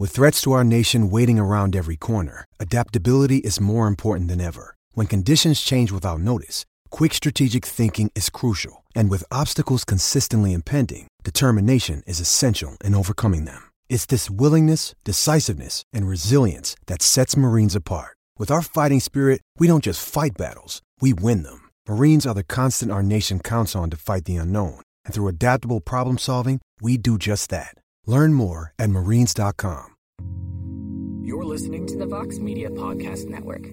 With threats to our nation waiting around every corner, adaptability is more important than ever. When conditions change without notice, quick strategic thinking is crucial. And with obstacles consistently impending, determination is essential in overcoming them. It's this willingness, decisiveness, and resilience that sets Marines apart. With our fighting spirit, we don't just fight battles, we win them. Marines are the constant our nation counts on to fight the unknown. And through adaptable problem solving, we do just that. Learn more at marines.com. You're listening to the Vox Media Podcast Network.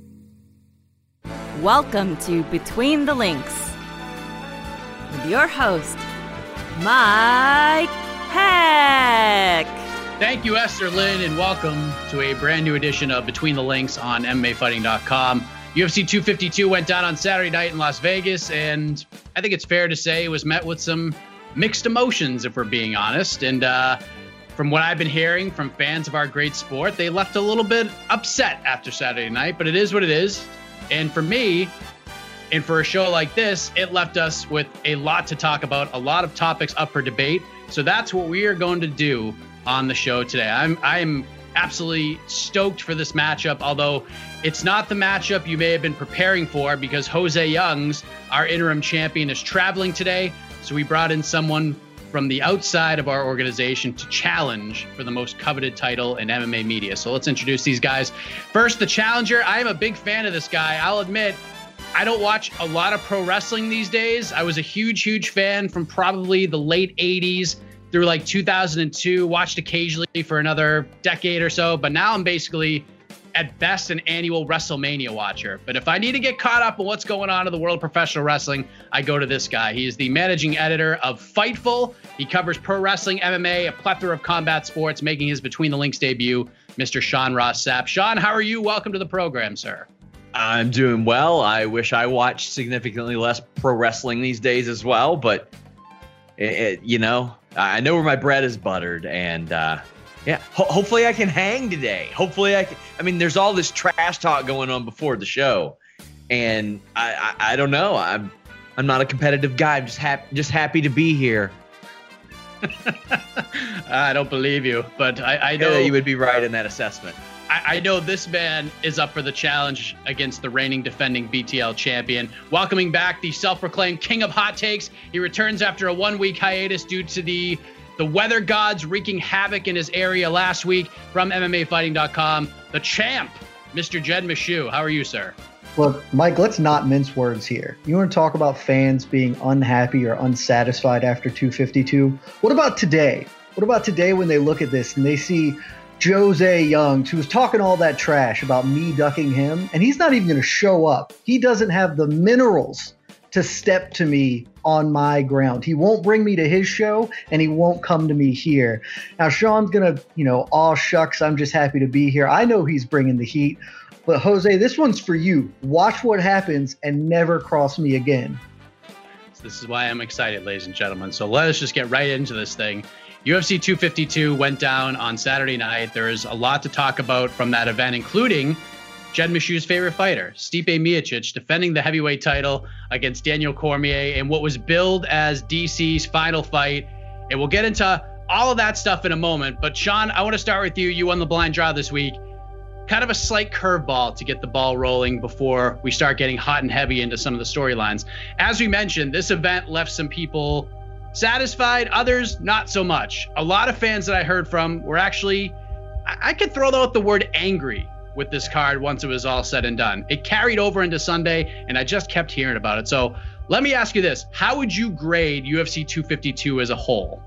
Welcome to Between the Links with your host, Mike Heck. Thank you, Esther Lynn, and welcome to a brand new edition of Between the Links on MMAfighting.com. UFC 252 went down on Saturday night in Las Vegas, and I think it's fair to say it was met with some mixed emotions, if we're being honest. And from what I've been hearing from fans of our great sport, they left a little bit upset after Saturday night, but it is what it is. And for me, and for a show like this, it left us with a lot to talk about, a lot of topics up for debate. So that's what we are going to do on the show today. I'm absolutely stoked for this matchup, although it's not the matchup you may have been preparing for, because Jose Youngs, our interim champion, is traveling today. So we brought in someone from the outside of our organization to challenge for the most coveted title in MMA media. So let's introduce these guys. First, the challenger. I am a big fan of this guy. I'll admit, I don't watch a lot of pro wrestling these days. I was a huge fan from probably the late 80s through like 2002, watched occasionally for another decade or so, but now I'm basically at best an annual WrestleMania watcher. But if I need to get caught up on what's going on in the world of professional wrestling, I go to this guy. He is the managing editor of Fightful. He covers pro wrestling, MMA, a plethora of combat sports, making his Between the Links debut, Mr. Sean Ross Sapp. Sean, how are you? Welcome to the program, sir. I'm doing well. I wish I watched significantly less pro wrestling these days as well, but I know where my bread is buttered, and hopefully I can hang today. Hopefully I can. I mean, there's all this trash talk going on before the show, and I don't know. I'm not a competitive guy. I'm just happy to be here. I don't believe you, but I know you would be right in that assessment. I know this man is up for the challenge against the reigning defending BTL champion. Welcoming back the self-proclaimed king of hot takes. He returns after a 1-week hiatus due to the weather gods wreaking havoc in his area last week. From MMAfighting.com, the champ, Mr. Jed Meshew. How are you, sir? Look, Mike, let's not mince words here. You want to talk about fans being unhappy or unsatisfied after 252? What about today? What about today when they look at this and they see Jose Youngs, who was talking all that trash about me ducking him, and he's not even going to show up. He doesn't have the minerals to step to me on my ground. He won't bring me to his show, and he won't come to me here. Now, Sean's going to, aw shucks, I'm just happy to be here. I know he's bringing the heat, but Jose, this one's for you. Watch what happens and never cross me again. This is why I'm excited, ladies and gentlemen. So let us just get right into this thing. UFC 252 went down on Saturday night. There is a lot to talk about from that event, including Jed Meshew's favorite fighter, Stipe Miocic, defending the heavyweight title against Daniel Cormier in what was billed as DC's final fight. And we'll get into all of that stuff in a moment. But Sean, I want to start with you. You won the blind draw this week. Kind of a slight curveball to get the ball rolling before we start getting hot and heavy into some of the storylines. As we mentioned, this event left some people satisfied, others not so much. A lot of fans that I heard from were actually, I could throw out the word angry with this card once it was all said and done. It carried over into Sunday, and I just kept hearing about it. So let me ask you this. How would you grade UFC 252 as a whole?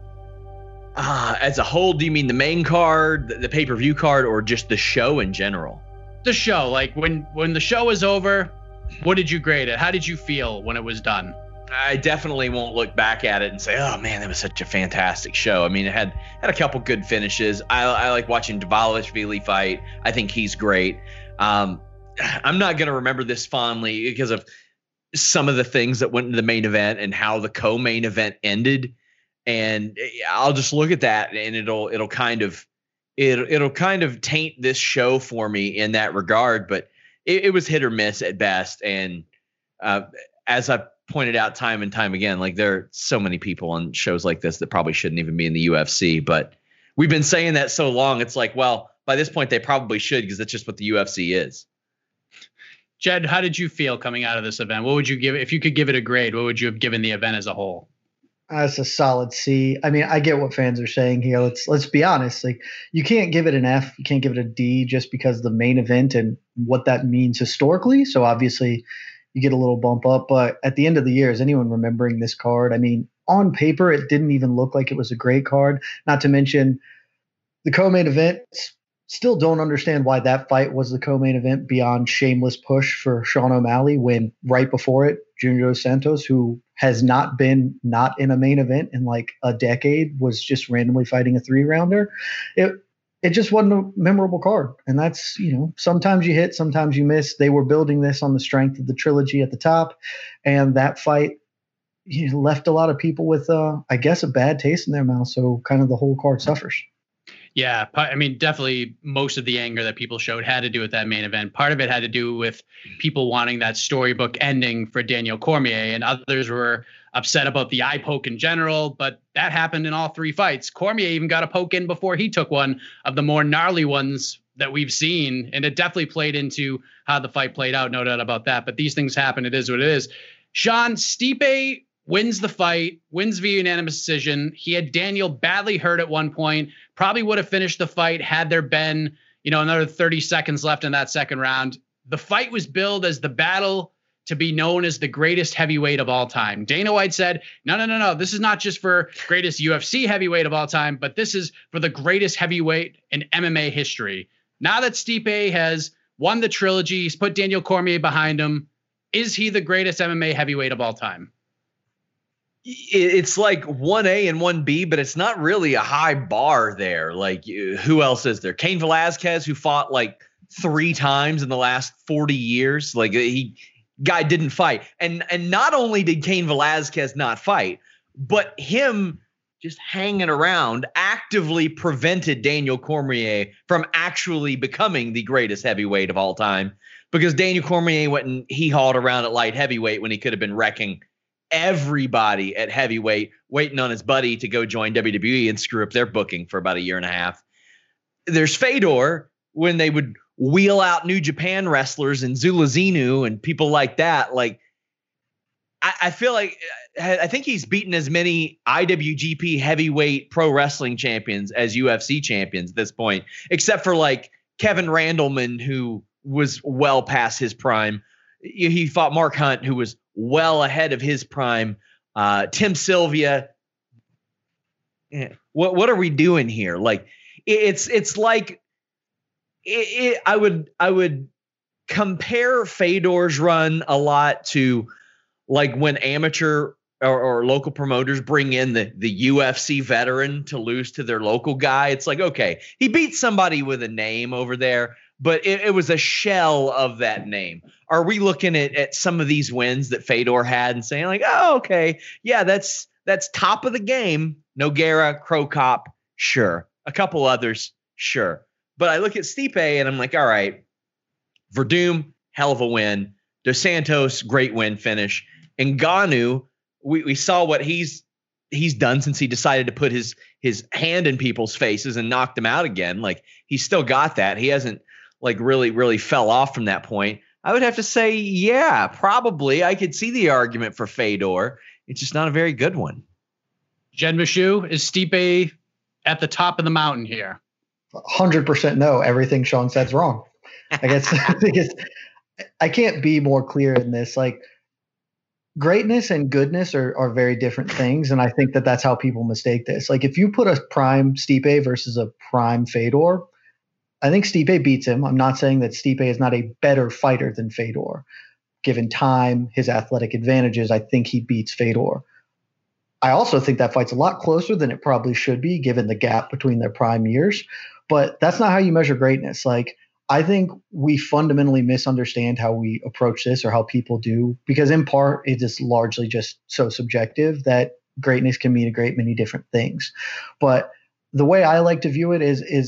As a whole, do you mean the main card, the pay-per-view card, or just the show in general? The show. Like when the show was over, what did you grade it? How did you feel when it was done? I definitely won't look back at it and say, oh man, that was such a fantastic show. I mean, it had a couple good finishes. I like watching Dvalishvili fight. I think he's great. I'm not going to remember this fondly because of some of the things that went into the main event and how the co-main event ended. And I'll just look at that and it'll kind of taint this show for me in that regard. But it was hit or miss at best. And as I've pointed out time and time again, like there are so many people on shows like this that probably shouldn't even be in the UFC. But we've been saying that so long. It's like, well, by this point they probably should, because that's just what the UFC is. Jed, how did you feel coming out of this event? What would you give, if you could give it a grade, what would you have given the event as a whole? That's a solid C. I mean, I get what fans are saying here. Let's be honest. Like, you can't give it an F, you can't give it a D just because of the main event and what that means historically. So obviously you get a little bump up. But at the end of the year, is anyone remembering this card? I mean, on paper, it didn't even look like it was a great card. Not to mention the co-main event. Still don't understand why that fight was the co-main event beyond shameless push for Sean O'Malley, when right before it, Junior Dos Santos, who has not been not in a main event in like a decade, was just randomly fighting a 3-rounder. It just wasn't a memorable card. And that's, sometimes you hit, sometimes you miss. They were building this on the strength of the trilogy at the top. And that fight left a lot of people with, I guess, a bad taste in their mouth. So kind of the whole card suffers. Yeah, I mean, definitely most of the anger that people showed had to do with that main event. Part of it had to do with people wanting that storybook ending for Daniel Cormier, and others were upset about the eye poke in general, but that happened in all 3 fights. Cormier even got a poke in before he took one of the more gnarly ones that we've seen, and it definitely played into how the fight played out, no doubt about that. But these things happen. It is what it is. Sean, Stipe wins the fight, wins via unanimous decision. He had Daniel badly hurt at one point, probably would have finished the fight had there been, another 30 seconds left in that second round. The fight was billed as the battle to be known as the greatest heavyweight of all time. Dana White said, no. This is not just for greatest UFC heavyweight of all time, but this is for the greatest heavyweight in MMA history. Now that Stipe has won the trilogy, he's put Daniel Cormier behind him. Is he the greatest MMA heavyweight of all time? It's like 1A and 1B, but it's not really a high bar there. Like, who else is there? Cain Velasquez, who fought like 3 times in the last 40 years. Like, guy didn't fight. And not only did Cain Velasquez not fight, but him just hanging around actively prevented Daniel Cormier from actually becoming the greatest heavyweight of all time, because Daniel Cormier went and he hauled around at light heavyweight when he could have been wrecking everybody at heavyweight, waiting on his buddy to go join WWE and screw up their booking for about a year and a half. There's Fedor, when they would wheel out New Japan wrestlers and Zula Zinu and people like that. Like, I feel like, I think he's beaten as many IWGP heavyweight pro wrestling champions as UFC champions at this point, except for like Kevin Randleman, who was well past his prime. He fought Mark Hunt, who was well ahead of his prime. Tim Sylvia. What are we doing here? Like, it's like I would compare Fedor's run a lot to like when amateur or local promoters bring in the UFC veteran to lose to their local guy. It's like, okay, he beat somebody with a name over there, but it was a shell of that name. Are we looking at some of these wins that Fedor had and saying like, oh, okay, yeah, that's top of the game. Nogueira, Crow Cop, sure. A couple others, sure. But I look at Stipe and I'm like, all right, Verdum, hell of a win. Dos Santos, great win finish. Ngannou, we saw what he's done since he decided to put his hand in people's faces and knocked them out again. Like, he's still got that. He hasn't like really fell off from that point. I would have to say, yeah, probably. I could see the argument for Fedor. It's just not a very good one. Jed Meshew, is Stipe at the top of the mountain here? 100% no. Everything Sean said's wrong. I guess I can't be more clear in this. Like, greatness and goodness are very different things, and I think that's how people mistake this. Like, if you put a prime Stipe versus a prime Fedor, I think Stipe beats him. I'm not saying that Stipe is not a better fighter than Fedor. Given time, his athletic advantages, I think he beats Fedor. I also think that fight's a lot closer than it probably should be, given the gap between their prime years. But that's not how you measure greatness. Like, I think we fundamentally misunderstand how we approach this, or how people do, because in part it is largely just so subjective that greatness can mean a great many different things. But the way I like to view it is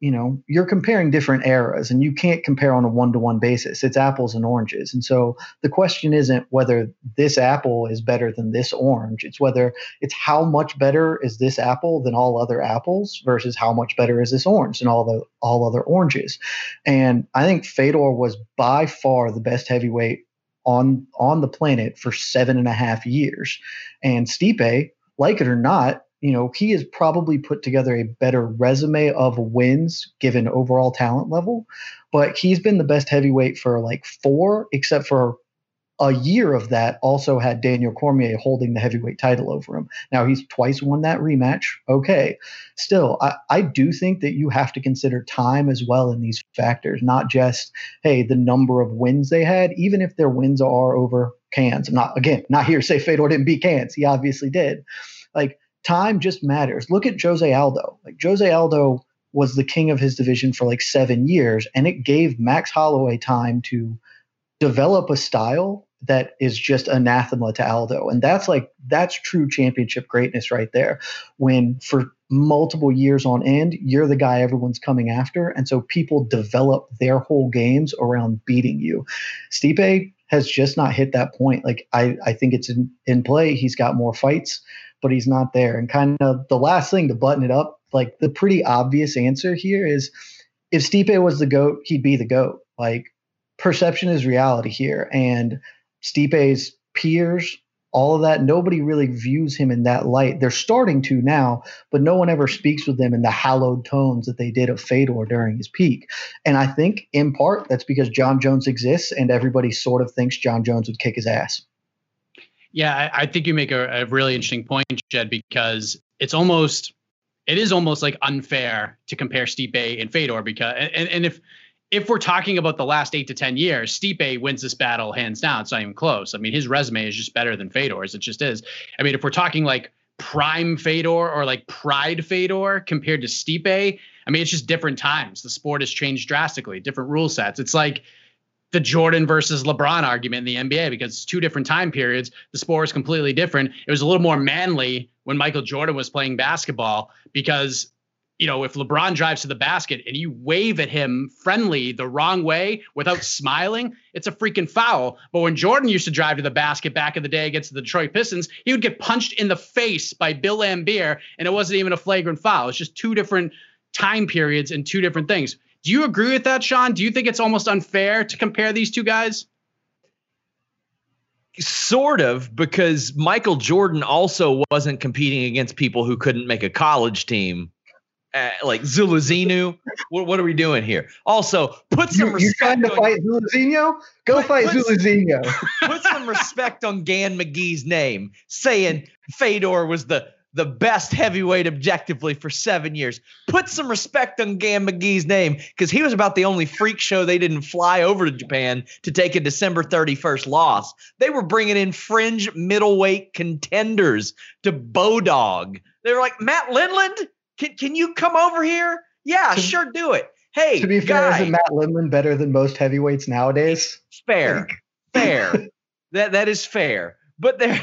you're comparing different eras, and you can't compare on a one-to-one basis. It's apples and oranges. And so the question isn't whether this apple is better than this orange. It's how much better is this apple than all other apples versus how much better is this orange than all other oranges. And I think Fedor was by far the best heavyweight on the planet for 7.5 years. And Stipe, like it or not, he has probably put together a better resume of wins given overall talent level, but he's been the best heavyweight for like 4, except for a year of that also had Daniel Cormier holding the heavyweight title over him. Now he's twice won that rematch. Okay. Still, I do think that you have to consider time as well in these factors, not just, hey, the number of wins they had, even if their wins are over cans. I'm not here to say Fedor didn't beat cans. He obviously did. Like, time just matters. Look at Jose Aldo. Like, Jose Aldo was the king of his division for like 7 years, and it gave Max Holloway time to develop a style that is just anathema to Aldo. And that's true championship greatness right there. When for multiple years on end, you're the guy everyone's coming after. And so people develop their whole games around beating you. Stipe has just not hit that point. Like, I think it's in play. He's got more fights, but he's not there. And kind of the last thing to button it up, like the pretty obvious answer here is if Stipe was the GOAT, he'd be the GOAT. Like, perception is reality here. And Stipe's peers, all of that, nobody really views him in that light. They're starting to now, but no one ever speaks with them in the hallowed tones that they did of Fedor during his peak. And I think in part that's because John Jones exists and everybody sort of thinks John Jones would kick his ass. Yeah, I think you make a really interesting point, Jed, because it is almost like unfair to compare Stipe and Fedor because, and if we're talking about the last 8 to 10 years, Stipe wins this battle hands down. It's not even close. I mean, his resume is just better than Fedor's. It just is. I mean, if we're talking like prime Fedor or like pride Fedor compared to Stipe, I mean, it's just different times. The sport has changed drastically, different rule sets. It's like the Jordan versus LeBron argument in the NBA because it's 2 different time periods. The sport is completely different. It was a little more manly when Michael Jordan was playing basketball because, if LeBron drives to the basket and you wave at him friendly the wrong way without smiling, it's a freaking foul. But when Jordan used to drive to the basket back in the day against the Detroit Pistons, he would get punched in the face by Bill Laimbeer, and it wasn't even a flagrant foul. It's just 2 different time periods and 2 different things. Do you agree with that, Sean? Do you think it's almost unfair to compare these 2 guys? Sort of, because Michael Jordan also wasn't competing against people who couldn't make a college team. Like Zulazinu, what are we doing here? Also, put some respect. You trying to fight Zulazinu? Go fight Zulazinu. Put some respect on Gan McGee's name, saying Fedor was the best heavyweight objectively for 7 years. Put some respect on Gan McGee's name because he was about the only freak show they didn't fly over to Japan to take a December 31st loss. They were bringing in fringe middleweight contenders to Bodog. They were like, Matt Lindland? Can you come over here? Yeah, sure, do it. Hey, to be fair, isn't Matt Lindland better than most heavyweights nowadays? Fair. That is fair. But they're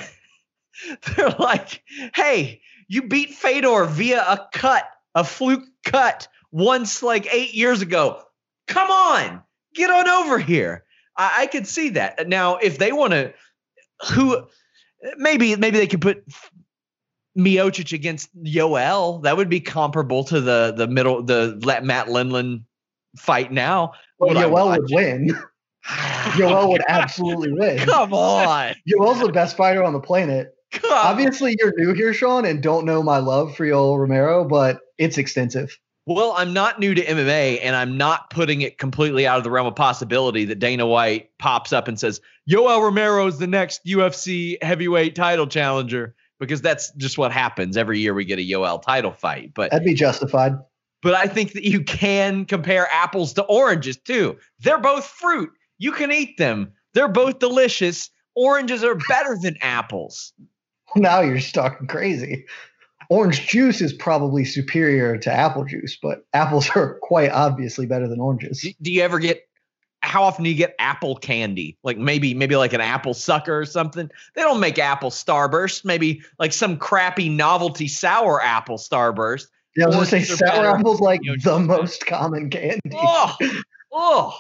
like, hey, you beat Fedor via a fluke cut once like 8 years ago. Come on, get on over here. I could see that. Now, if they want to, maybe they could put Miocic against Yoel. That would be comparable to the Matt Lindland fight now. Well, Yoel would win. Yoel would absolutely win. Come on. Yoel's the best fighter on the planet. Obviously, you're new here, Sean, and don't know my love for Yoel Romero, but it's extensive. Well, I'm not new to MMA, and I'm not putting it completely out of the realm of possibility that Dana White pops up and says, Yoel Romero is the next UFC heavyweight title challenger. Because that's just what happens every year we get a Yoel title fight. But that'd be justified. But I think that you can compare apples to oranges too. They're both fruit. You can eat them. They're both delicious. Oranges are better than apples. Now you're just talking crazy. Orange juice is probably superior to apple juice, but apples are quite obviously better than oranges. Do you ever how often do you get apple candy? Like maybe like an apple sucker or something. They don't make apple Starburst. Maybe like some crappy novelty sour apple Starburst. Yeah, I was going to say Oranges are sour better. apple's like You know, the most common candy. Oh.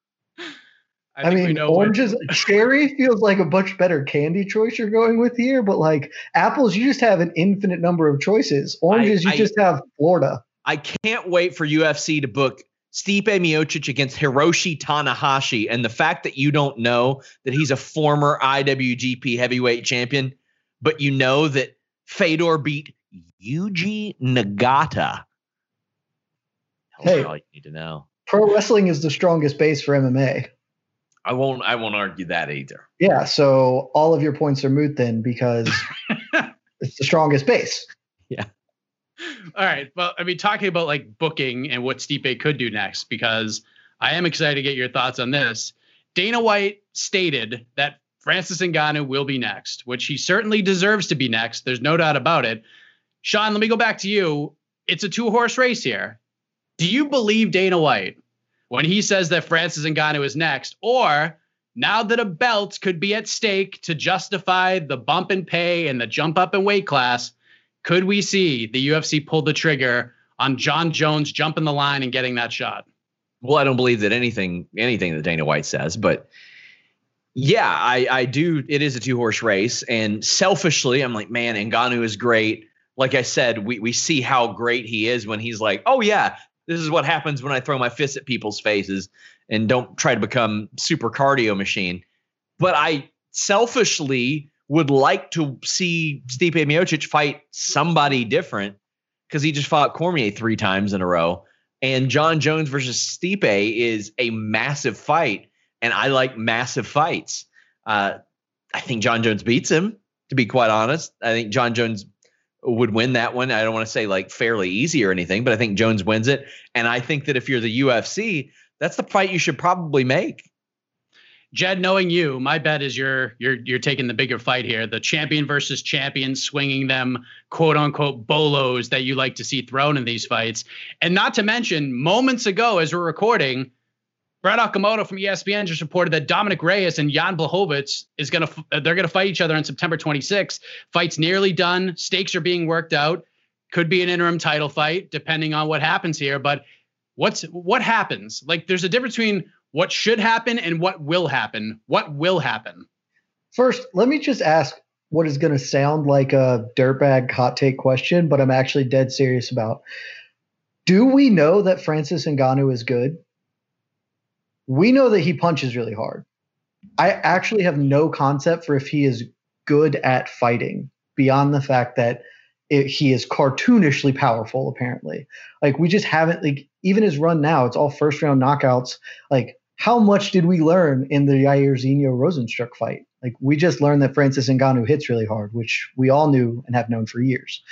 I mean, oranges, cherry feels like a much better candy choice you're going with here, but like apples, you just have an infinite number of choices. Oranges, you just have Florida. I can't wait for UFC to book Stipe Miocic against Hiroshi Tanahashi. And the fact that you don't know that he's a former IWGP heavyweight champion, but you know that Fedor beat Yuji Nagata. That's all you need to know. Pro wrestling is the strongest base for MMA. I won't argue that either. Yeah, so all of your points are moot then because it's the strongest base. Yeah. All right. Well, I mean, talking about like booking and what Stipe could do next, because I am excited to get your thoughts on this. Dana White stated that Francis Ngannou will be next, which he certainly deserves to be next. There's no doubt about it. Sean, let me go back to you. It's a 2-horse race here. Do you believe Dana White when he says that Francis Ngannou is next, or now that a belt could be at stake to justify the bump in pay and the jump up in weight class, could we see the UFC pull the trigger on Jon Jones jumping the line and getting that shot? Well, I don't believe that anything that Dana White says, but yeah, I do. It is a 2-horse race. And selfishly, I'm like, man, Ngannou is great. Like I said, we see how great he is when he's like, oh yeah, this is what happens when I throw my fists at people's faces and don't try to become super cardio machine. But I selfishly would like to see Stipe Miocic fight somebody different because he just fought Cormier 3 times in a row. And Jon Jones versus Stipe is a massive fight, and I like massive fights. I think Jon Jones beats him, to be quite honest. I think Jon Jones would win that one. I don't want to say like fairly easy or anything, but I think Jones wins it. And I think that if you're the UFC, that's the fight you should probably make. Jed, knowing you, my bet is you're taking the bigger fight here. The champion versus champion, swinging them quote unquote bolos that you like to see thrown in these fights. And not to mention, moments ago, as we're recording, Brett Okamoto from ESPN just reported that Dominic Reyes and Jan Blachowicz they're gonna fight each other on September 26th. Fight's nearly done. Stakes are being worked out. Could be an interim title fight depending on what happens here. But what happens? Like, there's a difference between what should happen and what will happen. What will happen? First, let me just ask what is going to sound like a dirtbag hot take question, but I'm actually dead serious about. Do we know that Francis Ngannou is good? We know that he punches really hard. I actually have no concept for if he is good at fighting beyond the fact that he is cartoonishly powerful, apparently. Like, we just haven't, like, even his run now, it's all first round knockouts. Like, how much did we learn in the Jairzinho Rosenstruck fight? Like, we just learned that Francis Ngannou hits really hard, which we all knew and have known for years.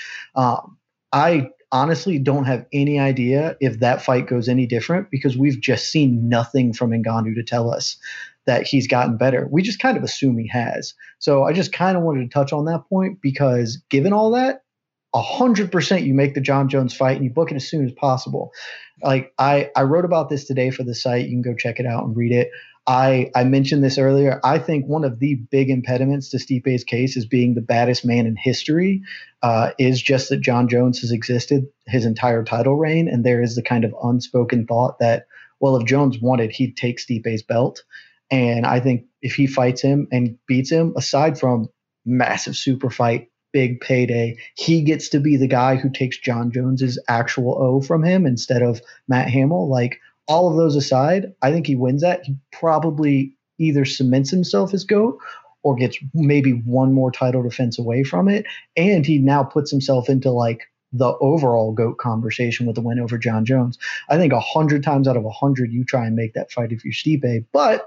I honestly don't have any idea if that fight goes any different because we've just seen nothing from Ngannou to tell us that he's gotten better. We just kind of assume he has. So I just kind of wanted to touch on that point because given all that, 100% you make the Jon Jones fight and you book it as soon as possible. Like, I wrote about this today for the site. You can go check it out and read it. I mentioned this earlier. I think one of the big impediments to Stipe's case as being the baddest man in history is just that Jon Jones has existed his entire title reign. And there is the kind of unspoken thought that, well, if Jones wanted, he'd take Stipe's belt. And I think if he fights him and beats him, aside from massive super fight, big payday, he gets to be the guy who takes Jon Jones's actual O from him instead of Matt Hamill. Like, all of those aside, I think he wins that. He probably either cements himself as GOAT or gets maybe one more title defense away from it. And he now puts himself into like the overall GOAT conversation with the win over Jon Jones. I think 100 times out of 100, you try and make that fight if you're Stipe. But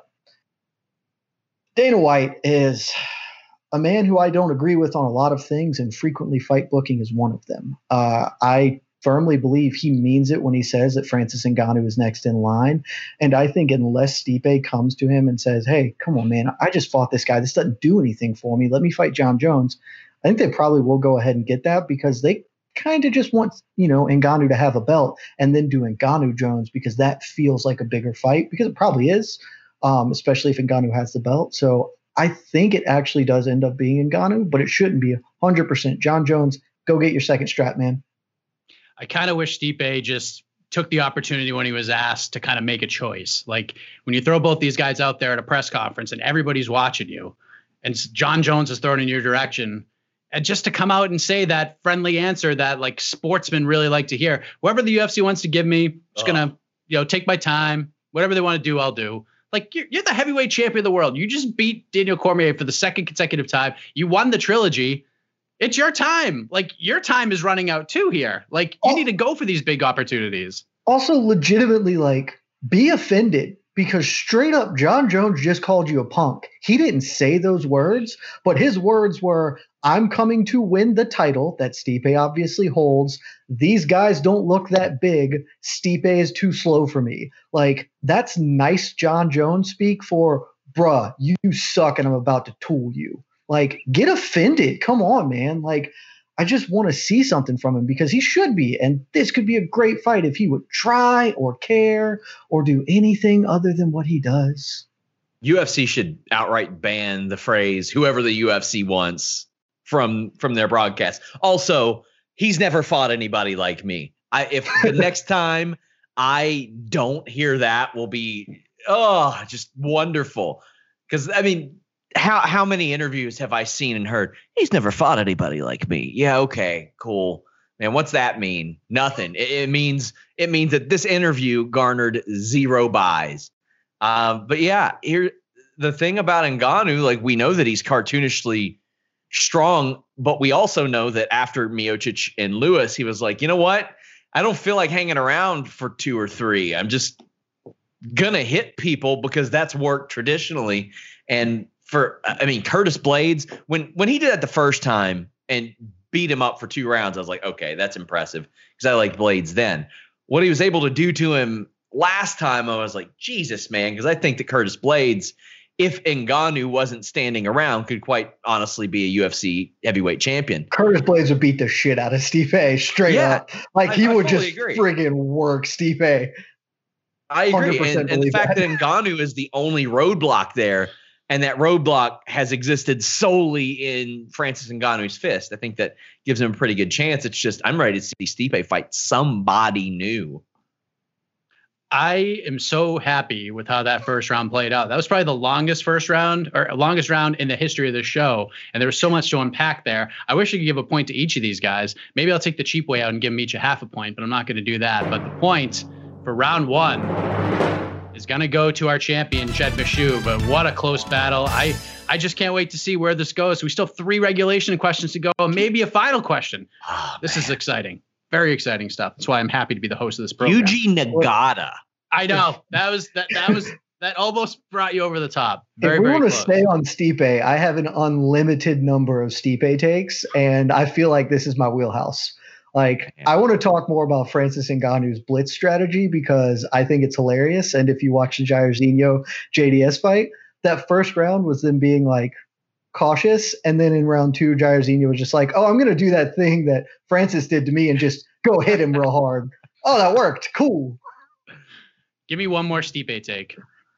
Dana White is a man who I don't agree with on a lot of things, and frequently fight booking is one of them. I firmly believe he means it when he says that Francis Ngannou is next in line. And I think unless Stipe comes to him and says, hey, come on, man, I just fought this guy. This doesn't do anything for me. Let me fight Jon Jones. I think they probably will go ahead and get that because they kind of just want, Ngannou to have a belt and then do Ngannou Jones because that feels like a bigger fight because it probably is, especially if Ngannou has the belt. So I think it actually does end up being Ngannou, but it shouldn't be 100%. Jon Jones, go get your second strap, man. I kind of wish Stipe just took the opportunity when he was asked to kind of make a choice. Like when you throw both these guys out there at a press conference and everybody's watching you and John Jones is thrown in your direction, and just to come out and say that friendly answer that like sportsmen really like to hear, whoever the UFC wants to give me, I'm just going to, take my time, whatever they want to do, I'll do. Like you're the heavyweight champion of the world. You just beat Daniel Cormier for the second consecutive time. You won the trilogy. It's your time. Like your time is running out too here. Like you need to go for these big opportunities. Also legitimately like be offended because straight up John Jones just called you a punk. He didn't say those words, but his words were, I'm coming to win the title that Stipe obviously holds. These guys don't look that big. Stipe is too slow for me. Like, that's nice John Jones speak for, bruh, you suck and I'm about to tool you. Like, get offended. Come on, man. Like, I just want to see something from him because he should be. And this could be a great fight if he would try or care or do anything other than what he does. UFC should outright ban the phrase whoever the UFC wants from their broadcast. Also, he's never fought anybody like me. If the next time I don't hear that will be just wonderful. Because I mean, how many interviews have I seen and heard? He's never fought anybody like me. Yeah, okay, cool. Man, what's that mean? Nothing. It means that this interview garnered 0 buys. But yeah, here the thing about Ngannou, like we know that he's cartoonishly strong, but we also know that after Miocic and Lewis, he was like, you know what? I don't feel like hanging around for 2 or 3. I'm just gonna hit people because that's worked traditionally. And Curtis Blaydes, when he did that the first time and beat him up for 2 rounds, I was like, okay, that's impressive because I liked Blaydes then. What he was able to do to him last time, I was like, Jesus, man, because I think that Curtis Blaydes, if Ngannou wasn't standing around, could quite honestly be a UFC heavyweight champion. Curtis Blaydes would beat the shit out of Stipe straight up. Like he would just friggin' work Stipe. I agree. And the fact that Ngannou is the only roadblock there, and that roadblock has existed solely in Francis Ngannou's fist, I think that gives him a pretty good chance. It's just I'm ready to see Stipe fight somebody new. I am so happy with how that first round played out. That was probably the longest first round or longest round in the history of the show. And there was so much to unpack there. I wish I could give a point to each of these guys. Maybe I'll take the cheap way out and give them each a half a point, but I'm not going to do that. But the point for round 1 is going to go to our champion, Jed Meshew. But what a close battle. I just can't wait to see where this goes. We still have 3 regulation questions to go, and maybe a final question. This is exciting. Very exciting stuff. That's why I'm happy to be the host of this program. Yuji Nagata. I know that almost brought you over the top. If we want to stay on Stipe, I have an unlimited number of Stipe takes, and I feel like this is my wheelhouse. Like, I want to talk more about Francis Ngannou's blitz strategy because I think it's hilarious. And if you watch the Jairzinho JDS fight, that first round was them being like cautious, and then in round 2, Jairzinho was just like, "Oh, I'm going to do that thing that Francis did to me and just go hit him real hard." Oh, that worked. Cool. Give me one more Stipe take.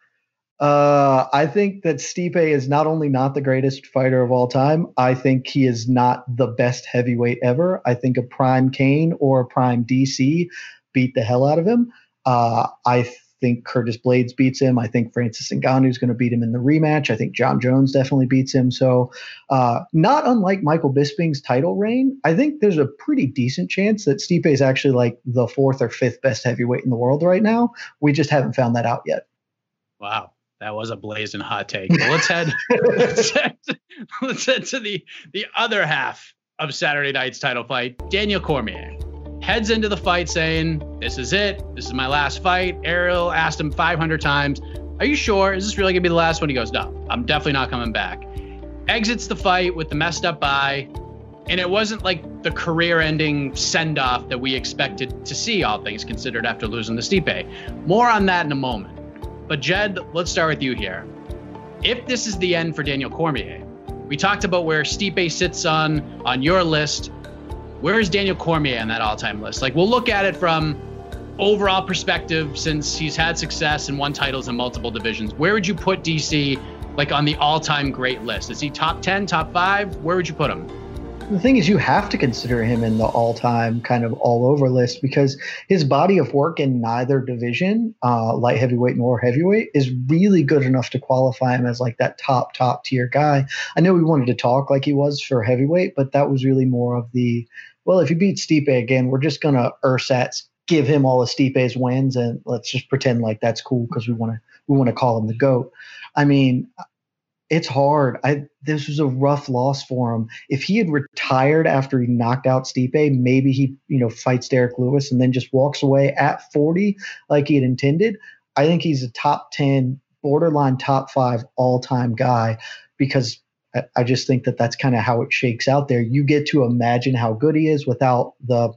I think that Stipe is not only not the greatest fighter of all time, I think he is not the best heavyweight ever. I think a prime Kane or a prime DC beat the hell out of him. I think Curtis Blaydes beats him. I think Francis Ngannou is going to beat him in the rematch. I think John Jones definitely beats him. So not unlike Michael Bisping's title reign, I think there's a pretty decent chance that Stipe is actually like the 4th or 5th best heavyweight in the world right now. We just haven't found that out yet. Wow. That was a blazing hot take. Well, let's head to the other half of Saturday night's title fight. Daniel Cormier heads into the fight saying, "This is it. This is my last fight." Ariel asked him 500 times, "Are you sure? Is this really going to be the last one?" He goes, "No, I'm definitely not coming back." Exits the fight with the messed up eye. And it wasn't like the career-ending send-off that we expected to see, all things considered, after losing to Stipe. More on that in a moment. But Jed, let's start with you here. If this is the end for Daniel Cormier, we talked about where Stipe sits on your list. Where is Daniel Cormier on that all-time list? Like, we'll look at it from overall perspective since he's had success and won titles in multiple divisions. Where would you put DC, like, on the all-time great list? Is he top 10, top 5? Where would you put him? The thing is, you have to consider him in the all-time kind of all-over list because his body of work in neither division, light heavyweight nor heavyweight, is really good enough to qualify him as like that top tier guy. I know we wanted to talk like he was for heavyweight, but that was really more of the, well, if he beats Stipe again, we're just going to ersatz give him all of Stipe's wins and let's just pretend like that's cool because we want to call him the GOAT. I mean, it's hard. This was a rough loss for him. If he had retired after he knocked out Stipe, maybe he, fights Derek Lewis and then just walks away at 40 like he had intended. I think he's a top 10, borderline top 5 all-time guy because I just think that that's kind of how it shakes out there. You get to imagine how good he is without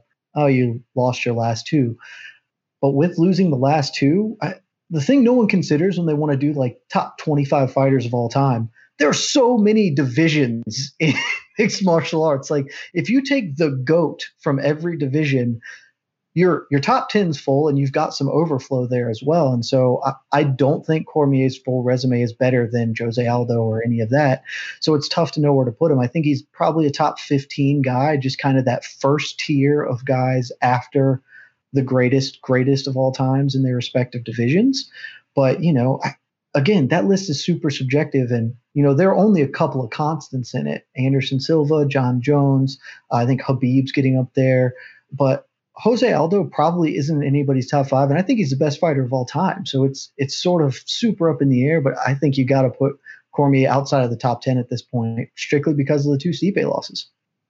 you lost your last two. But with losing the last two, the thing no one considers when they want to do like top 25 fighters of all time, there are so many divisions in mixed martial arts. Like if you take the GOAT from every division, your top 10's full and you've got some overflow there as well. And so I don't think Cormier's full resume is better than Jose Aldo or any of that. So it's tough to know where to put him. I think he's probably a top 15 guy, just kind of that first tier of guys after the greatest of all times in their respective divisions. But, again, that list is super subjective and, there are only a couple of constants in it. Anderson Silva, John Jones, I think Khabib's getting up there, but Jose Aldo probably isn't anybody's top 5. And I think he's the best fighter of all time. So it's sort of super up in the air, but I think you got to put Cormier outside of the top 10 at this point, strictly because of the 2 Stipe losses.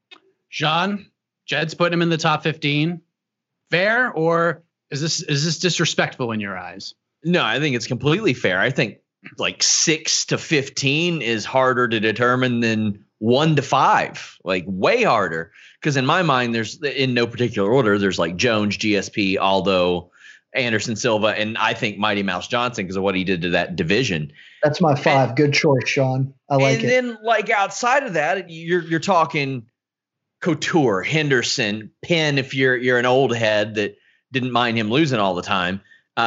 Sean, Jed's putting him in the top 15. Fair, or is this disrespectful in your eyes? No, I think it's completely fair. I think like 6 to 15 is harder to determine than 1 to 5, like way harder. Because in my mind, there's in no particular order. There's like Jones, GSP, Aldo, Anderson Silva, and I think Mighty Mouse Johnson because of what he did to that division. That's my 5. Good choice, Sean. I like it. And then like outside of that, you're talking Couture, Henderson, Penn, if you're an old head that didn't mind him losing all the time,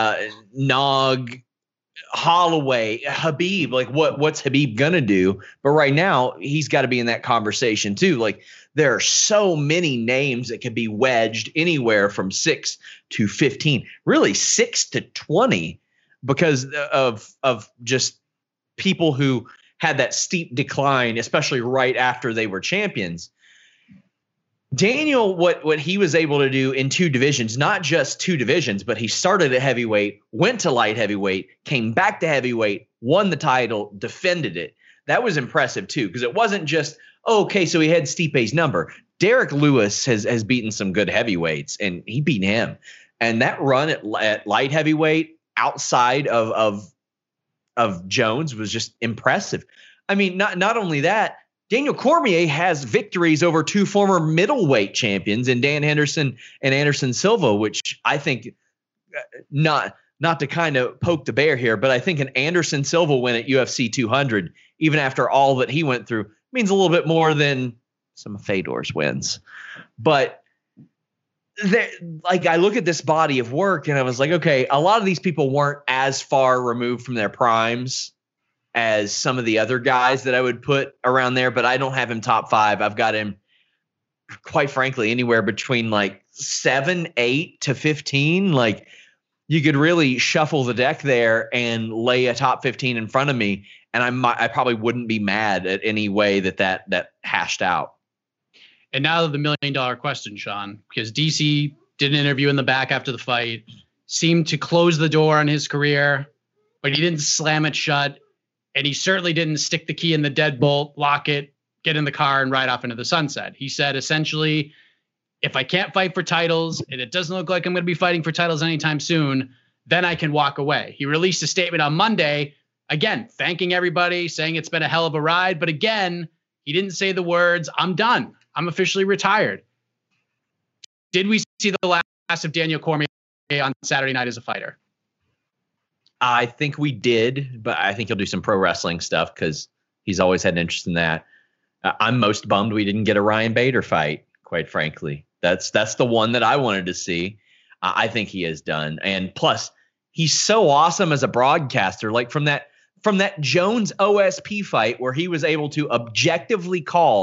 Nog, Holloway, Habib, like what's Habib gonna do? But right now he's got to be in that conversation too. Like there are so many names that could be wedged anywhere from 6 to 15, really 6 to 20, because of just people who had that steep decline, especially right after they were champions. Daniel, what he was able to do in 2 divisions, not just 2 divisions, but he started at heavyweight, went to light heavyweight, came back to heavyweight, won the title, defended it. That was impressive too, because it wasn't just, okay, so he had Stipe's number. Derek Lewis has beaten some good heavyweights, and he beat him. And that run at light heavyweight outside of Jones was just impressive. I mean, not only that, Daniel Cormier has victories over 2 former middleweight champions in Dan Henderson and Anderson Silva, which I think not to kind of poke the bear here, but I think an Anderson Silva win at UFC 200, even after all that he went through, means a little bit more than some of Fedor's wins. But I look at this body of work and I was like, okay, a lot of these people weren't as far removed from their primes as some of the other guys that I would put around there, but I don't have him top 5. I've got him, quite frankly, anywhere between like 7, 8 to 15. Like you could really shuffle the deck there and lay a top 15 in front of me, and I probably wouldn't be mad at any way that hashed out. And now the $1 million question, Sean, because DC did an interview in the back after the fight, seemed to close the door on his career, but he didn't slam it shut. And he certainly didn't stick the key in the deadbolt, lock it, get in the car, and ride off into the sunset. He said, essentially, if I can't fight for titles, and it doesn't look like I'm going to be fighting for titles anytime soon, then I can walk away. He released a statement on Monday, again, thanking everybody, saying it's been a hell of a ride. But again, he didn't say the words, I'm done. I'm officially retired. Did we see the last of Daniel Cormier on Saturday night as a fighter? I think we did, but I think he'll do some pro wrestling stuff because he's always had an interest in that. I'm most bummed we didn't get a Ryan Bader fight, quite frankly. That's the one that I wanted to see. I think he is done. And plus, he's so awesome as a broadcaster. Like from that Jones OSP fight where he was able to objectively call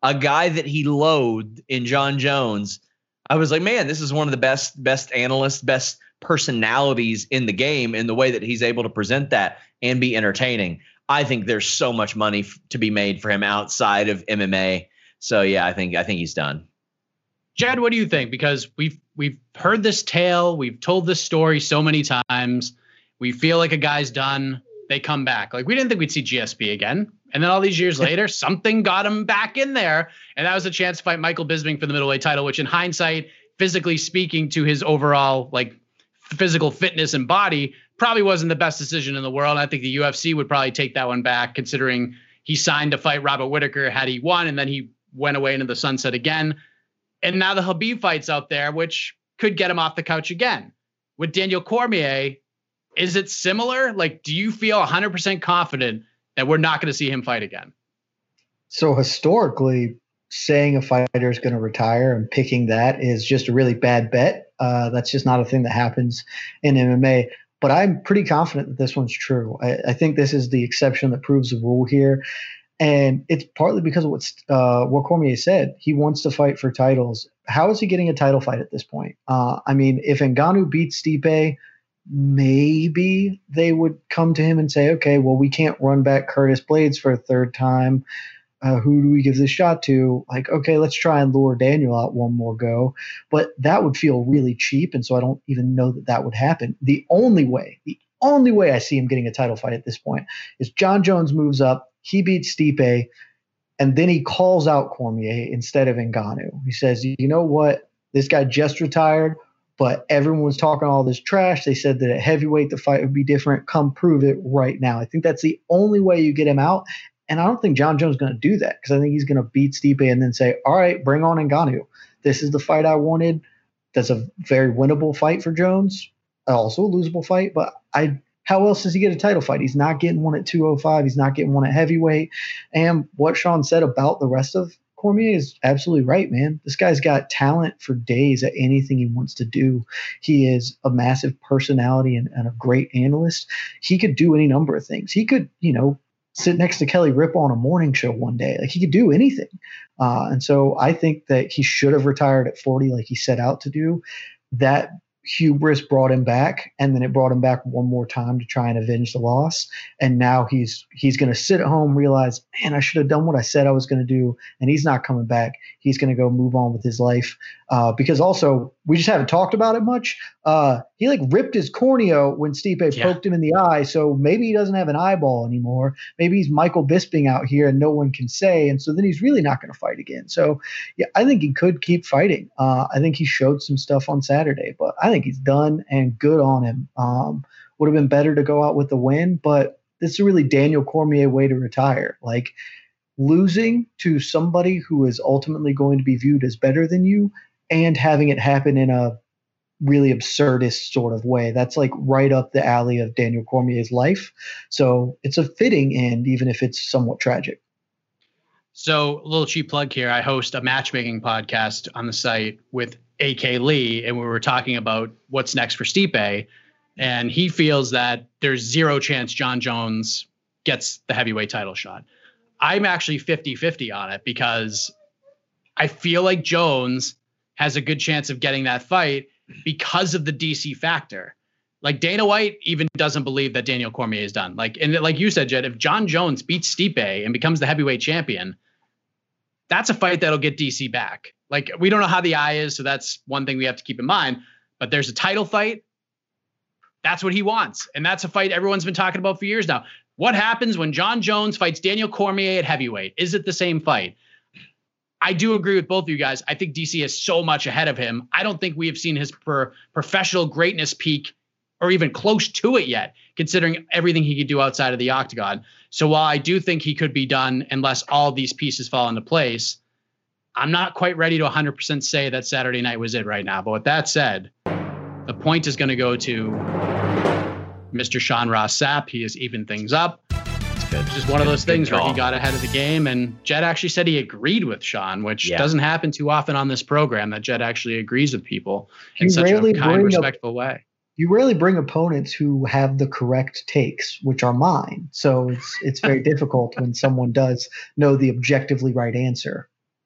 a guy that he loathed in Jon Jones. I was like, man, this is one of the best analysts, best personalities in the game in the way that he's able to present that and be entertaining. I think there's so much money to be made for him outside of MMA. So yeah, I think he's done. Jed, what do you think? Because we've heard this tale, we've told this story so many times. We feel like a guy's done. They come back. Like, we didn't think we'd see GSP again. And then all these years later, something got him back in there. And that was a chance to fight Michael Bisping for the middleweight title, which in hindsight, physically speaking to his overall like physical fitness and body, probably wasn't the best decision in the world. I think the UFC would probably take that one back, considering he signed to fight Robert Whittaker had he won, and then he went away into the sunset again. And now the Khabib fight's out there, which could get him off the couch again. With Daniel Cormier, is it similar? Like, do you feel 100% confident that we're not going to see him fight again? So historically, saying a fighter is going to retire and picking that is just a really bad bet. That's just not a thing that happens in MMA. But I'm pretty confident that this one's true. I think this is the exception that proves the rule here. And it's partly because of what Cormier said. He wants to fight for titles. How is he getting a title fight at this point? I mean, if Ngannou beats Stipe, maybe they would come to him and say, okay, well, we can't run back Curtis Blades for a third time. Who do we give this shot to? Like, okay, let's try and lure Daniel out one more go. But that would feel really cheap, and so I don't even know that would happen. The only way I see him getting a title fight at this point is Jon Jones moves up, he beats Stipe, and then he calls out Cormier instead of Ngannou. He says, you know what? This guy just retired, but everyone was talking all this trash. They said that at heavyweight the fight would be different. Come prove it right now. I think that's the only way you get him out. And I don't think Jon Jones is going to do that, because I think he's going to beat Stipe and then say, all right, bring on Ngannou. This is the fight I wanted. That's a very winnable fight for Jones. Also a losable fight. But how else does he get a title fight? He's not getting one at 205. He's not getting one at heavyweight. And what Sean said about the rest of Cormier is absolutely right, man. This guy's got talent for days at anything he wants to do. He is a massive personality and a great analyst. He could do any number of things. He could, sit next to Kelly Ripa on a morning show one day. Like, he could do anything. And so I think that he should have retired at 40 like he set out to do. That hubris brought him back, and then it brought him back one more time to try and avenge the loss. And now he's going to sit at home, realize, man, I should have done what I said I was going to do, and he's not coming back. He's going to go move on with his life. Because also, we just haven't talked about it much. He ripped his cornea when Stipe poked him in the eye. So maybe he doesn't have an eyeball anymore. Maybe he's Michael Bisping out here and no one can say. And so then he's really not going to fight again. So yeah, I think he could keep fighting. I think he showed some stuff on Saturday, but I think he's done, and good on him. Would have been better to go out with the win, but this is a really Daniel Cormier way to retire. Like, losing to somebody who is ultimately going to be viewed as better than you and having it happen in a really absurdist sort of way. That's like right up the alley of Daniel Cormier's life. So it's a fitting end, even if it's somewhat tragic. So a little cheap plug here. I host a matchmaking podcast on the site with AK Lee, and we were talking about what's next for Stipe. And he feels that there's zero chance Jon Jones gets the heavyweight title shot. I'm actually 50-50 on it, because I feel like Jones has a good chance of getting that fight because of the DC factor. Like, Dana White even doesn't believe that Daniel Cormier is done. Like you said, Jed, if Jon Jones beats Stipe and becomes the heavyweight champion, that's a fight that'll get DC back. Like, we don't know how the eye is, so that's one thing we have to keep in mind. But there's a title fight. That's what he wants. And that's a fight everyone's been talking about for years now. What happens when Jon Jones fights Daniel Cormier at heavyweight? Is it the same fight? I do agree with both of you guys. I think DC is so much ahead of him. I don't think we have seen his professional greatness peak or even close to it yet, considering everything he could do outside of the octagon. So while I do think he could be done unless all these pieces fall into place, I'm not quite ready to 100% say that Saturday night was it right now. But with that said, the point is going to go to Mr. Sean Ross Sapp. He has evened things up. It's just one of those things where he got ahead of the game, and Jed actually said he agreed with Sean, which doesn't happen too often on this program, that Jed actually agrees with people in such a kind, respectful way. You rarely bring opponents who have the correct takes, which are mine. So it's very difficult when someone does know the objectively right answer.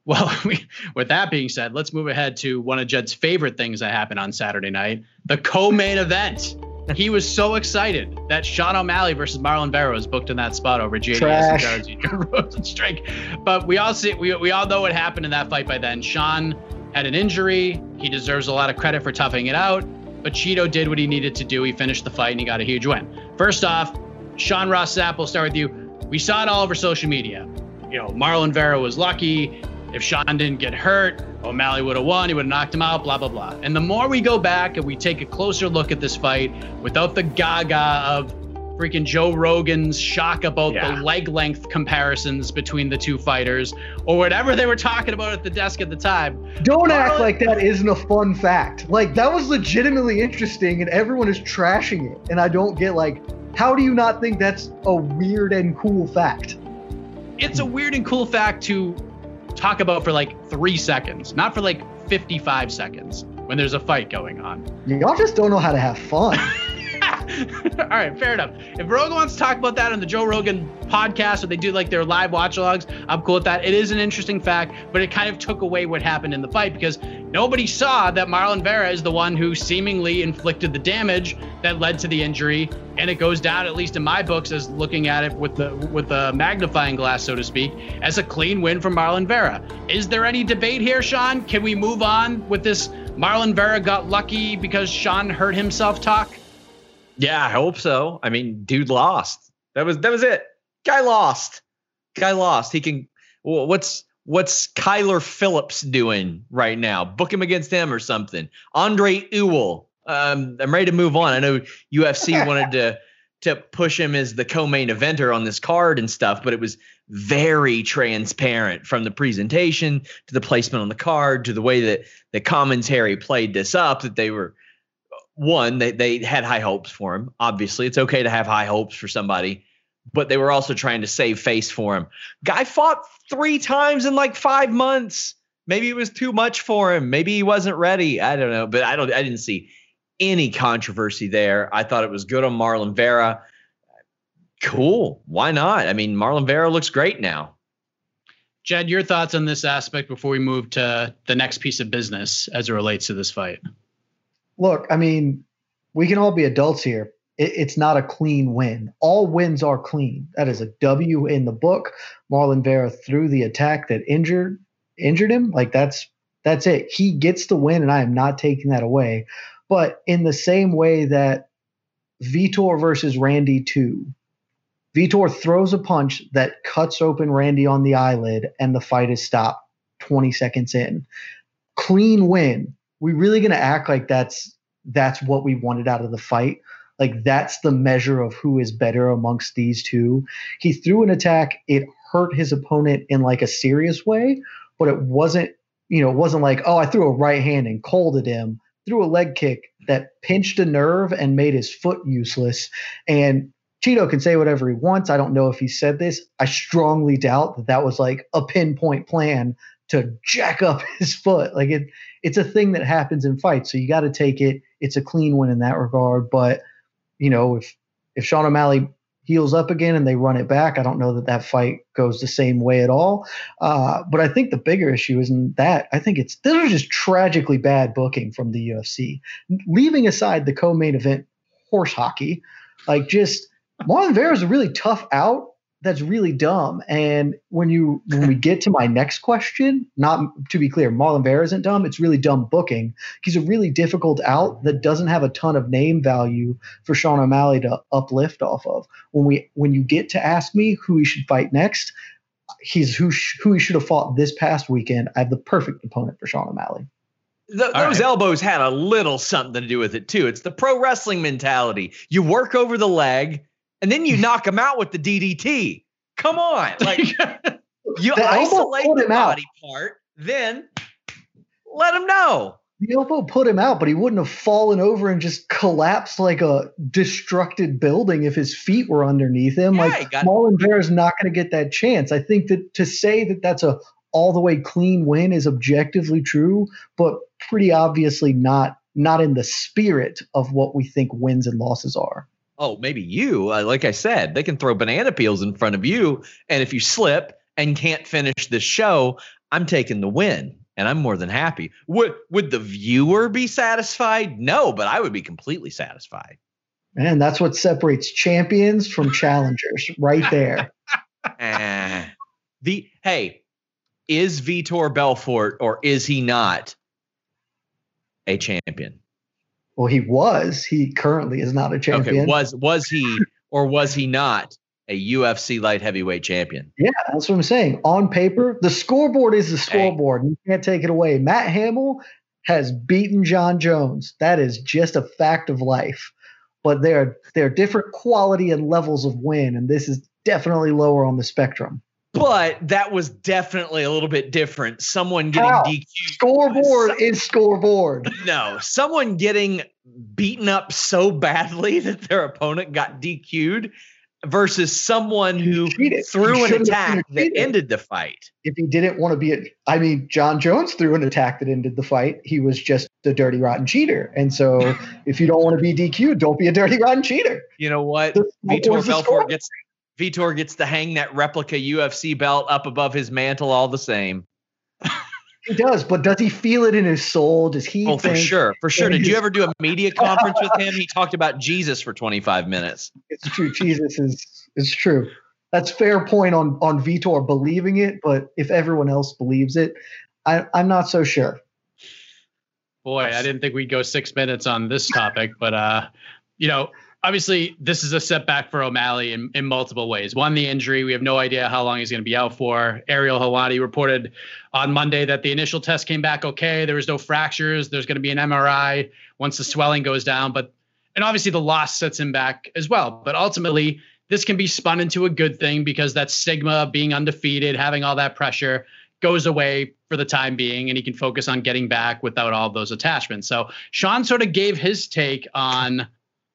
Well, with that being said, let's move ahead to one of Jed's favorite things that happened on Saturday night, the co-main event. He was so excited that Sean O'Malley versus Marlon Vera was booked in that spot over JDS and Jarzi Rozenstruik. But we all know what happened in that fight by then. Sean had an injury. He deserves a lot of credit for toughing it out. But Cheeto did what he needed to do. He finished the fight and he got a huge win. First off, Sean Ross Sapp, we'll start with you. We saw it all over social media. Marlon Vera was lucky. If Sean didn't get hurt, O'Malley would have won. He would have knocked him out, blah, blah, blah. And the more we go back and we take a closer look at this fight without the gaga of freaking Joe Rogan's shock about the leg length comparisons between the two fighters or whatever they were talking about at the desk at the time. Don't act like that isn't a fun fact. Like, that was legitimately interesting and everyone is trashing it. And I don't get, how do you not think that's a weird and cool fact? It's a weird and cool fact to talk about for 3 seconds, not for 55 seconds when there's a fight going on. Y'all just don't know how to have fun. All right, fair enough. If Rogan wants to talk about that on the Joe Rogan podcast, or they do their live watch logs, I'm cool with that. It is an interesting fact, but it kind of took away what happened in the fight because nobody saw that Marlon Vera is the one who seemingly inflicted the damage that led to the injury. And it goes down, at least in my books, as looking at it with the magnifying glass, so to speak, as a clean win from Marlon Vera. Is there any debate here, Sean? Can we move on with this Marlon Vera got lucky because Sean hurt himself talk? Yeah, I hope so. I mean, dude lost. That was it. Guy lost. He can. Well, what's Kyler Phillips doing right now? Book him against him or something. Andre Ewell. I'm ready to move on. I know UFC wanted to push him as the co-main eventer on this card and stuff, but it was very transparent from the presentation to the placement on the card to the way that the commentary played this up, that they were. One, they had high hopes for him. Obviously, it's okay to have high hopes for somebody, but they were also trying to save face for him. Guy fought 3 times in 5 months. Maybe it was too much for him. Maybe he wasn't ready. I don't know, but I didn't see any controversy there. I thought it was good on Marlon Vera. Cool. Why not? I mean, Marlon Vera looks great now. Jed, your thoughts on this aspect before we move to the next piece of business as it relates to this fight? Look, I mean, we can all be adults here. It's not a clean win. All wins are clean. That is a W in the book. Marlon Vera threw the attack that injured him. That's it. He gets the win, and I am not taking that away. But in the same way that Vitor versus Randy 2, Vitor throws a punch that cuts open Randy on the eyelid, and the fight is stopped 20 seconds in. Clean win. We really going to act like that's what we wanted out of the fight? That's the measure of who is better amongst these two. He threw an attack. It hurt his opponent in a serious way, but it wasn't, it wasn't I threw a right hand and colded him. Threw a leg kick that pinched a nerve and made his foot useless. And Cheeto can say whatever he wants. I don't know if he said this. I strongly doubt that was a pinpoint plan to jack up his foot. It's a thing that happens in fights. So you got to take it. It's a clean win in that regard. But, if Sean O'Malley heals up again and they run it back, I don't know that fight goes the same way at all. But I think the bigger issue isn't that. I think this is just tragically bad booking from the UFC. Leaving aside the co-main event horse hockey, Marlon Vera is a really tough out. That's really dumb. And when we get to my next question, not to be clear, Marlon Vera isn't dumb. It's really dumb booking. He's a really difficult out that doesn't have a ton of name value for Sean O'Malley to uplift off of. When you get to ask me who he should fight next, he's who he should have fought this past weekend. I have the perfect opponent for Sean O'Malley. Those elbows had a little something to do with it too. It's the pro wrestling mentality. You work over the leg, and then you knock him out with the DDT. Come on. You isolate the body part, then let him know. The elbow put him out, but he wouldn't have fallen over and just collapsed like a destructed building if his feet were underneath him. Marlon Vera's not going to get that chance. I think that to say that that's a all the way clean win is objectively true, but pretty obviously not in the spirit of what we think wins and losses are. Oh, maybe you, like I said, they can throw banana peels in front of you. And if you slip and can't finish the show, I'm taking the win, and I'm more than happy. Would the viewer be satisfied? No, but I would be completely satisfied. Man, that's what separates champions from challengers right there. Is Vitor Belfort or is he not a champion? Well, he was. He currently is not a champion. Okay, was he or was he not a UFC light heavyweight champion? Yeah, that's what I'm saying. On paper, the scoreboard is the scoreboard. And you can't take it away. Matt Hamill has beaten John Jones. That is just a fact of life. But there are different quality and levels of win, and this is definitely lower on the spectrum. But that was definitely a little bit different. Someone getting DQ'd. Scoreboard is scoreboard. No, someone getting beaten up so badly that their opponent got DQ'd versus someone who threw an attack that ended the fight. If he didn't want to be John Jones threw an attack that ended the fight. He was just the dirty, rotten cheater. And so if you don't want to be DQ'd, don't be a dirty, rotten cheater. You know what? Vitor gets to hang that replica UFC belt up above his mantle all the same. He does, but does he feel it in his soul? Does he? Oh, for sure. Did you ever do a media conference with him? He talked about Jesus for 25 minutes. It's true. Jesus is true. That's fair point on Vitor believing it, but if everyone else believes it, I'm not so sure. Boy, I didn't think we'd go 6 minutes on this topic, but obviously this is a setback for O'Malley in multiple ways. One, the injury. We have no idea how long he's going to be out for. Ariel Helwani reported on Monday that the initial test came back okay. There was no fractures. There's going to be an MRI once the swelling goes down. And obviously the loss sets him back as well. But ultimately, this can be spun into a good thing because that stigma of being undefeated, having all that pressure goes away for the time being, and he can focus on getting back without all those attachments. So Sean sort of gave his take on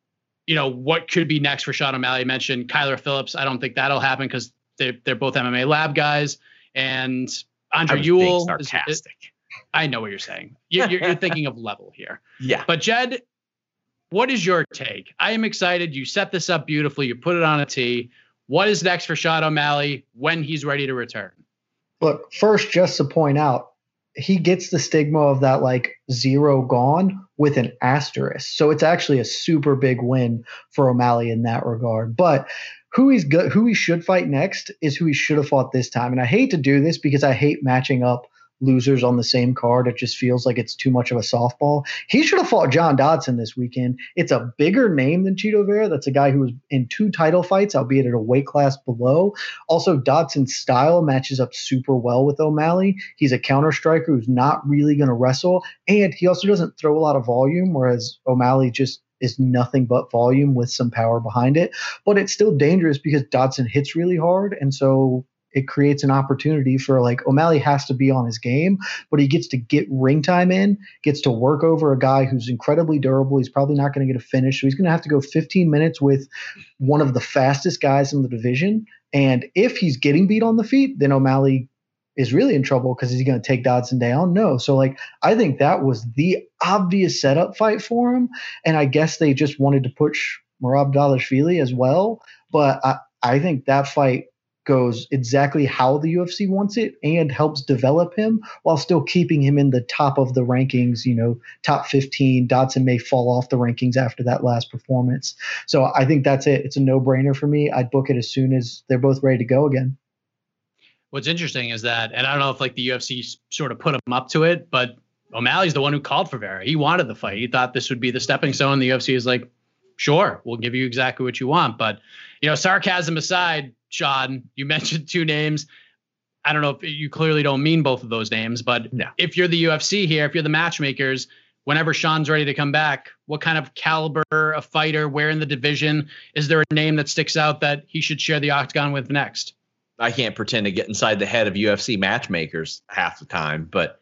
what could be next for Sean O'Malley. Mentioned Kyler Phillips. I don't think that'll happen because they're both MMA lab guys. And Andre Ewell. Sarcastic. I know what you're saying. You're thinking of level here. Yeah. But Jed, what is your take? I am excited. You set this up beautifully. You put it on a tee. What is next for Sean O'Malley when he's ready to return? Look, first, just to point out, he gets the stigma of that zero gone with an asterisk. So it's actually a super big win for O'Malley in that regard. But who he should fight next is who he should have fought this time. And I hate to do this because I hate matching up losers on the same card. It just feels like it's too much of a softball. He should have fought John Dodson this weekend. It's a bigger name than Chito Vera. That's a guy who was in 2 title fights, albeit at a weight class below. Also, Dodson's style matches up super well with O'Malley. He's a counter striker who's not really going to wrestle, and he also doesn't throw a lot of volume, whereas O'Malley just is nothing but volume with some power behind it. But it's still dangerous because Dodson hits really hard, and so it creates an opportunity for O'Malley has to be on his game, but he gets to get ring time in, gets to work over a guy who's incredibly durable. He's probably not going to get a finish. So he's going to have to go 15 minutes with one of the fastest guys in the division. And if he's getting beat on the feet, then O'Malley is really in trouble because he's going to take Dodson down. No. So I think that was the obvious setup fight for him. And I guess they just wanted to push Merab Dvalishvili as well. But I think that fight goes exactly how the UFC wants it and helps develop him while still keeping him in the top of the rankings, top 15. Dodson may fall off the rankings after that last performance. So I think that's it. It's a no-brainer for me. I'd book it as soon as they're both ready to go again. What's interesting is that, and I don't know if the UFC sort of put him up to it, but O'Malley's the one who called for Vera. He wanted the fight. He thought this would be the stepping stone. The UFC is like, sure, we'll give you exactly what you want. But, sarcasm aside, Sean, you mentioned 2 names. I don't know if you clearly don't mean both of those names, but no. If you're the UFC here, if you're the matchmakers, whenever Sean's ready to come back, what kind of caliber of fighter, where in the division, is there a name that sticks out that he should share the octagon with next? I can't pretend to get inside the head of UFC matchmakers half the time, but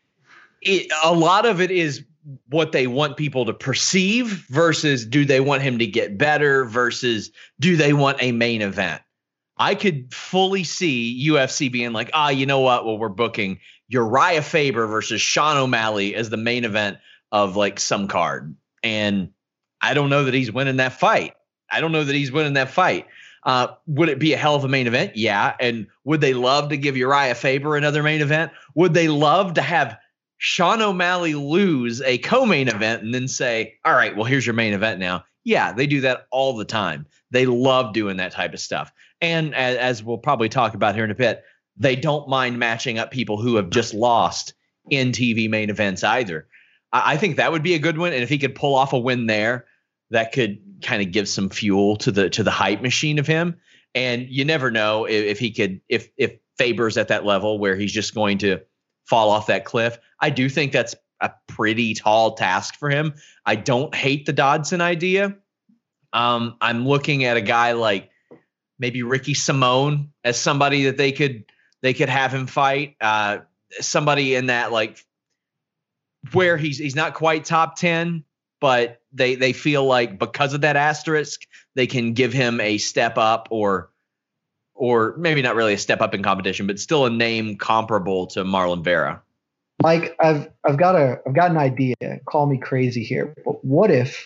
a lot of it is what they want people to perceive versus do they want him to get better versus do they want a main event. I could fully see UFC being like, you know what? Well, we're booking Uriah Faber versus Sean O'Malley as the main event of some card. And I don't know that he's winning that fight. Would it be a hell of a main event? Yeah. And would they love to give Uriah Faber another main event? Would they love to have Sean O'Malley lose a co-main event and then say, all right, well, here's your main event now? Yeah, they do that all the time. They love doing that type of stuff. And as we'll probably talk about here in a bit, they don't mind matching up people who have just lost in TV main events either. I think that would be a good one. And if he could pull off a win there, that could kind of give some fuel to the hype machine of him. And you never know if Faber's at that level where he's just going to fall off that cliff. I do think that's a pretty tall task for him. I don't hate the Dodson idea. I'm looking at a guy like maybe Ricky Simone as somebody that they could have him fight. Somebody in that, like, where he's not quite top 10, but they feel like because of that asterisk, they can give him a step up or maybe not really a step up in competition, but still a name comparable to Marlon Vera. Mike, I've got an idea. Call me crazy here, but what if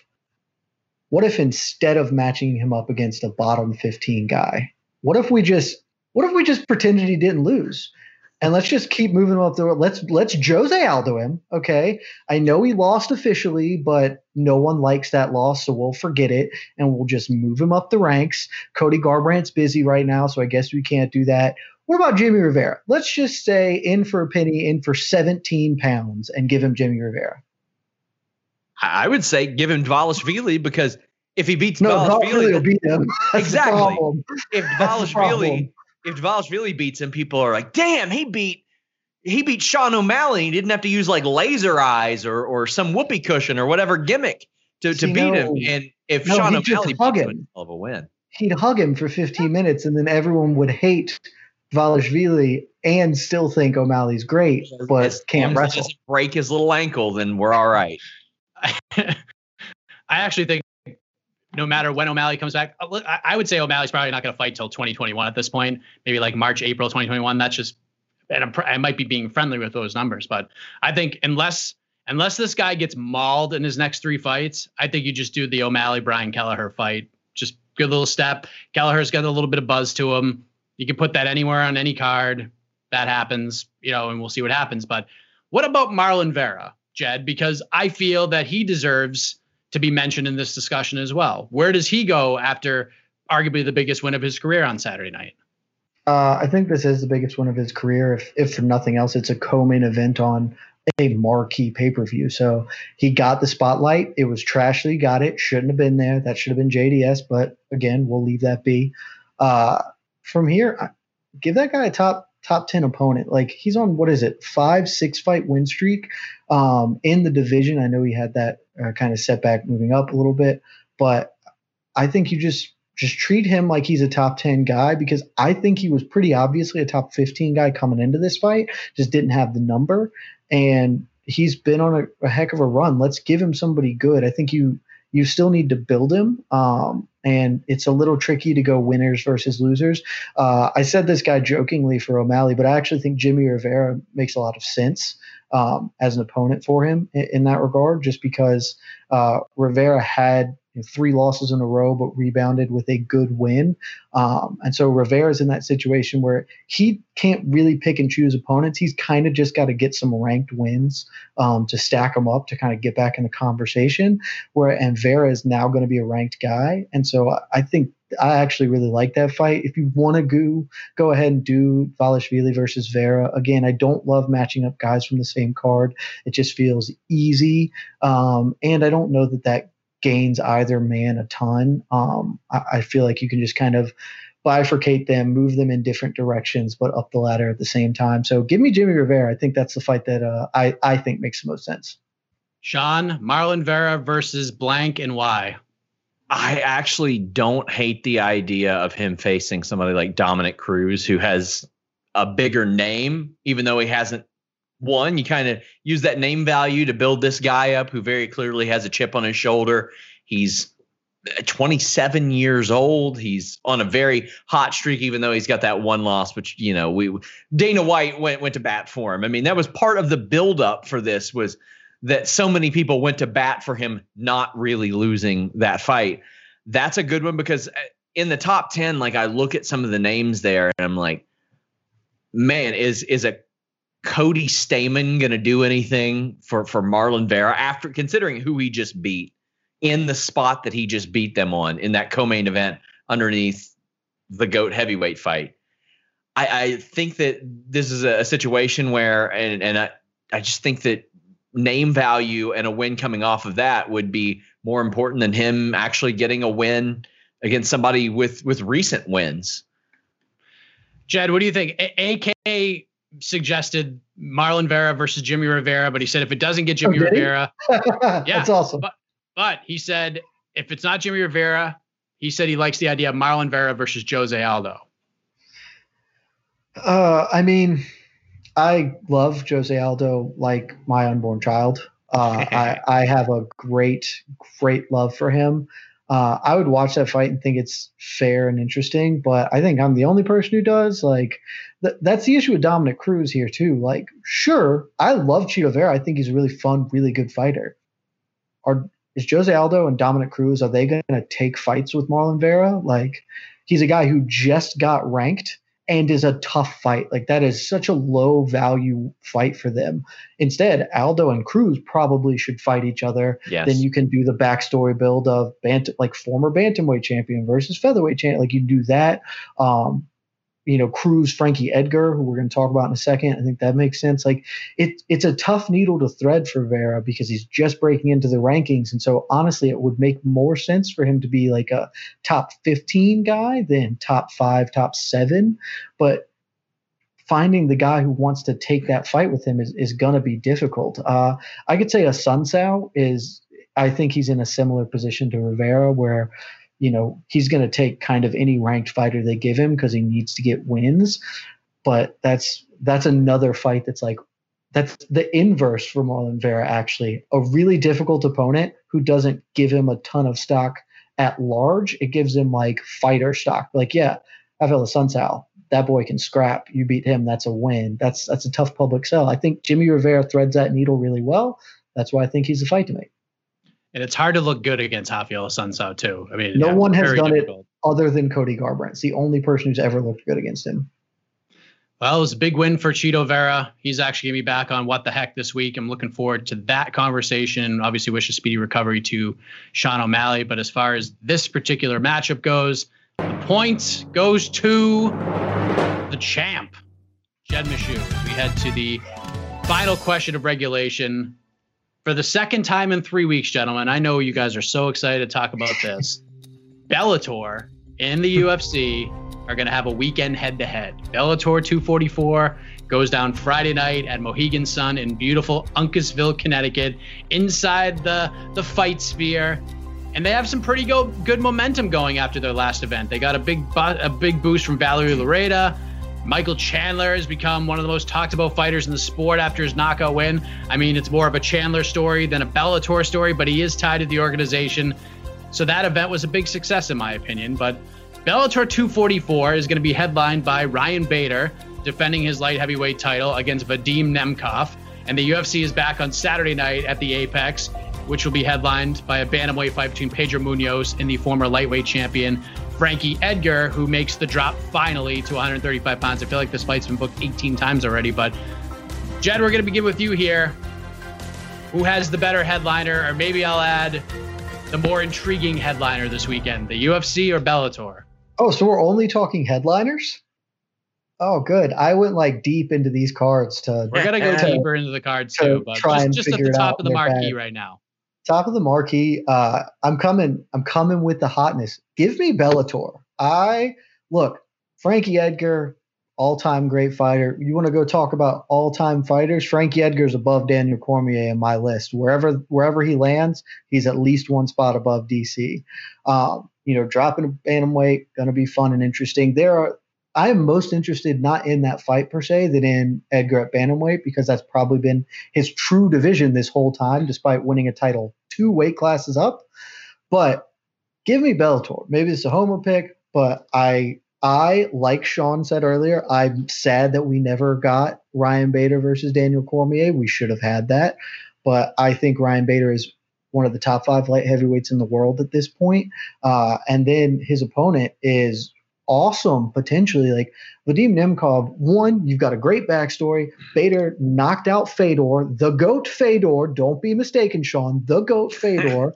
instead of matching him up against a bottom 15 guy, what if we just pretended he didn't lose? And let's just keep moving him up the road. Let's Jose Aldo him. Okay. I know he lost officially, but no one likes that loss, so we'll forget it and we'll just move him up the ranks. Cody Garbrandt's busy right now, so I guess we can't do that. What about Jimmy Rivera? Let's just say in for a penny, in for 17 pounds, and give him Jimmy Rivera. I would say give him Dvalishvili, because if he beats Dvalishvili will beat him. Exactly. If Dvalishvili beats him, people are like, damn, he beat Sean O'Malley. He didn't have to use like laser eyes or some whoopee cushion or whatever gimmick to beat him. And if Sean O'Malley beats him, it's a hell of a win. He'd hug him for 15 minutes, and then everyone would hate Dvalishvili and still think O'Malley's great, but can't wrestle. Doesn't break his little ankle, then we're all right. I actually think no matter when O'Malley comes back, I would say O'Malley's probably not going to fight till 2021 at this point, maybe like March, April 2021. That's just, and I might be being friendly with those numbers, but I think unless this guy gets mauled in his next 3 fights, I think you just do the O'Malley-Brian Kelleher fight. Just good little step. Kelleher's got a little bit of buzz to him. You can put that anywhere on any card. That happens, and we'll see what happens. But what about Marlon Vera, Jed? Because I feel that he deserves to be mentioned in this discussion as well. Where does he go after arguably the biggest win of his career on Saturday night? I think this is the biggest win of his career. If for nothing else, it's a co-main event on a marquee pay-per-view. So he got the spotlight. It was trash that he got it. Shouldn't have been there. That should have been JDS. But again, we'll leave that be. From here, give that guy a top 10 opponent. Like, he's on, 5-6 fight win streak in the division. I know he had that kind of setback moving up a little bit, but I think you just treat him like he's a top 10 guy, because I think he was pretty obviously a top 15 guy coming into this fight, just didn't have the number, and he's been on a heck of a run. Let's give him somebody good. I think you still need to build him. And it's a little tricky to go winners versus losers. I said this guy jokingly for O'Malley, but I actually think Jimmy Rivera makes a lot of sense as an opponent for him in that regard, just because Rivera had 3 losses in a row, but rebounded with a good win. And so Rivera's in that situation where he can't really pick and choose opponents. He's kind of just got to get some ranked wins to stack them up to kind of get back in the conversation. And Vera is now going to be a ranked guy. And so I think I actually really like that fight. If you want to go ahead and do Dvalishvili versus Vera. Again, I don't love matching up guys from the same card. It just feels easy. And I don't know that gains either man a ton. I feel like you can just kind of bifurcate them, move them in different directions, but up the ladder at the same time. So give me Jimmy Rivera. I think that's the fight that I think makes the most sense. Sean, Marlon Vera versus blank, and why? I actually don't hate the idea of him facing somebody like Dominic Cruz, who has a bigger name, even though he hasn't won. You kind of use that name value to build this guy up who very clearly has a chip on his shoulder. He's 27 years old. He's on a very hot streak, even though he's got that one loss, which, Dana White went to bat for him. I mean, that was part of the buildup for this, was that so many people went to bat for him not really losing that fight. That's a good one, because in the top 10, like I look at some of the names there and I'm like, man, is a Cody Stamann going to do anything for Marlon Vera after considering who he just beat in the spot that he just beat them on in that co-main event underneath the GOAT heavyweight fight? I think that this is a situation where, and I just think that name value and a win coming off of that would be more important than him actually getting a win against somebody with recent wins. Jed, what do you think? AK suggested Marlon Vera versus Jimmy Rivera, but he said if it doesn't get Jimmy Rivera, yeah, that's awesome. But he said if it's not Jimmy Rivera, he said he likes the idea of Marlon Vera versus Jose Aldo. I mean, I love Jose Aldo like my unborn child. I have a great love for him. I would watch that fight and think it's fair and interesting, but I think I'm the only person who does. Like, that's the issue with Dominic Cruz here too. Like, sure, I love Chito Vera. I think he's a really fun, really good fighter. Is Jose Aldo and Dominic Cruz, are they going to take fights with Marlon Vera? Like, he's a guy who just got ranked and is a tough fight. Like, that is such a low value fight for them. Instead, Aldo and Cruz probably should fight each other. Yes. Then you can do the backstory build of former bantamweight champion versus featherweight champion. Like, you do that. Cruz, Frankie Edgar, who we're going to talk about in a second. I think that makes sense. Like, it's a tough needle to thread for Vera because he's just breaking into the rankings. And so honestly, it would make more sense for him to be like a top 15 guy than top 5, top 7. But finding the guy who wants to take that fight with him is going to be difficult. I could say a Sun Sao I think he's in a similar position to Rivera where, he's going to take kind of any ranked fighter they give him because he needs to get wins. But that's another fight that's the inverse for Marlon Vera, actually. A really difficult opponent who doesn't give him a ton of stock at large. It gives him like fighter stock. Like, yeah, Rafael Assunção, that boy can scrap. You beat him, that's a win. That's a tough public sell. I think Jimmy Rivera threads that needle really well. That's why I think he's a fight to make. And it's hard to look good against Rafael Assunção too. I mean, no one has done it other than Cody Garbrandt. It's the only person who's ever looked good against him. Well, it was a big win for Chito Vera. He's actually going to be back on What the Heck this week. I'm looking forward to that conversation. Obviously, wish a speedy recovery to Sean O'Malley. But as far as this particular matchup goes, the point goes to the champ, Jed Meshew. We head to the final question of regulation. For the second time in 3 weeks, gentlemen, I know you guys are so excited to talk about this. Bellator and the UFC are going to have a weekend head-to-head. Bellator 244 goes down Friday night at Mohegan Sun in beautiful Uncasville, Connecticut, inside the fight sphere. And they have some pretty good momentum going after their last event. They got a big boost from Valerie Lareda. Michael Chandler has become one of the most talked about fighters in the sport after his knockout win. I mean, it's more of a Chandler story than a Bellator story, but he is tied to the organization. So that event was a big success in my opinion. But Bellator 244 is going to be headlined by Ryan Bader defending his light heavyweight title against Vadim Nemkov. And the UFC is back on Saturday night at the Apex, which will be headlined by a bantamweight fight between Pedro Munoz and the former lightweight champion Frankie Edgar, who makes the drop finally to 135 pounds. I feel like this fight's been booked 18 times already, but Jed, we're going to begin with you here. Who has the better headliner, or maybe I'll add the more intriguing headliner this weekend, the UFC or Bellator? Oh, so we're only talking headliners? Oh, good. I went like deep into these cards We're going to go deeper into the cards too, but just at the top of the marquee right now. Top of the marquee. I'm coming with the hotness. Give me Bellator. Frankie Edgar, all-time great fighter. You want to go talk about all-time fighters? Frankie Edgar's above Daniel Cormier in my list. Wherever he lands, he's at least one spot above DC. Dropping a bantamweight, going to be fun and interesting. I am most interested not in that fight per se than in Edgar at bantamweight, because that's probably been his true division this whole time, despite winning a title 2 weight classes up. But give me Bellator. Maybe it's a homer pick, but I like Sean said earlier, I'm sad that we never got Ryan Bader versus Daniel Cormier. We should have had that. But I think Ryan Bader is one of the top 5 light heavyweights in the world at this point. And then his opponent is awesome, potentially. Like Vadim Nemkov, one, you've got a great backstory. Bader knocked out Fedor, the GOAT Fedor. Don't be mistaken, Sean, the GOAT Fedor.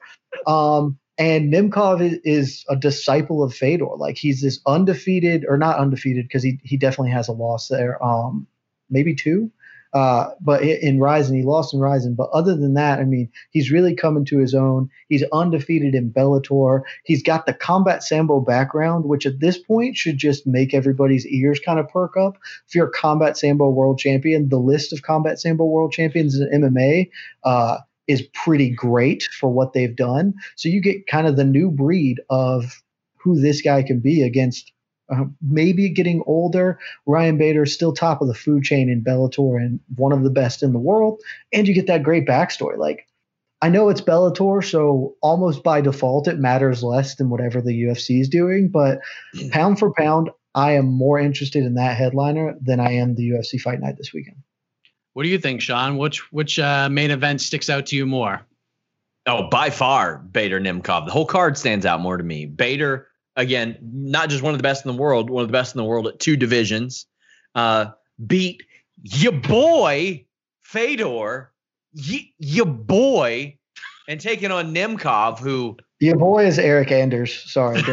And Nemkov is a disciple of Fedor. Like he's this undefeated, or not undefeated, because he definitely has a loss there, maybe 2. But in Rizin, he lost in Rizin. But other than that, I mean, he's really coming to his own. He's undefeated in Bellator. He's got the combat sambo background, which at this point should just make everybody's ears kind of perk up. If you're a combat sambo world champion, the list of combat sambo world champions in MMA is pretty great for what they've done. So you get kind of the new breed of who this guy can be against maybe getting older. Ryan Bader is still top of the food chain in Bellator and one of the best in the world. And you get that great backstory. Like, I know it's Bellator, so almost by default it matters less than whatever the UFC is doing. But pound for pound, I am more interested in that headliner than I am the UFC Fight Night this weekend. What do you think, Sean? Which main event sticks out to you more? Oh, by far, Bader Nemkov. The whole card stands out more to me. Bader, again, not just one of the best in the world, one of the best in the world at 2 divisions. Beat your boy Fedor, your boy, and taking on Nemkov, who your boy is Eric Anders. Sorry,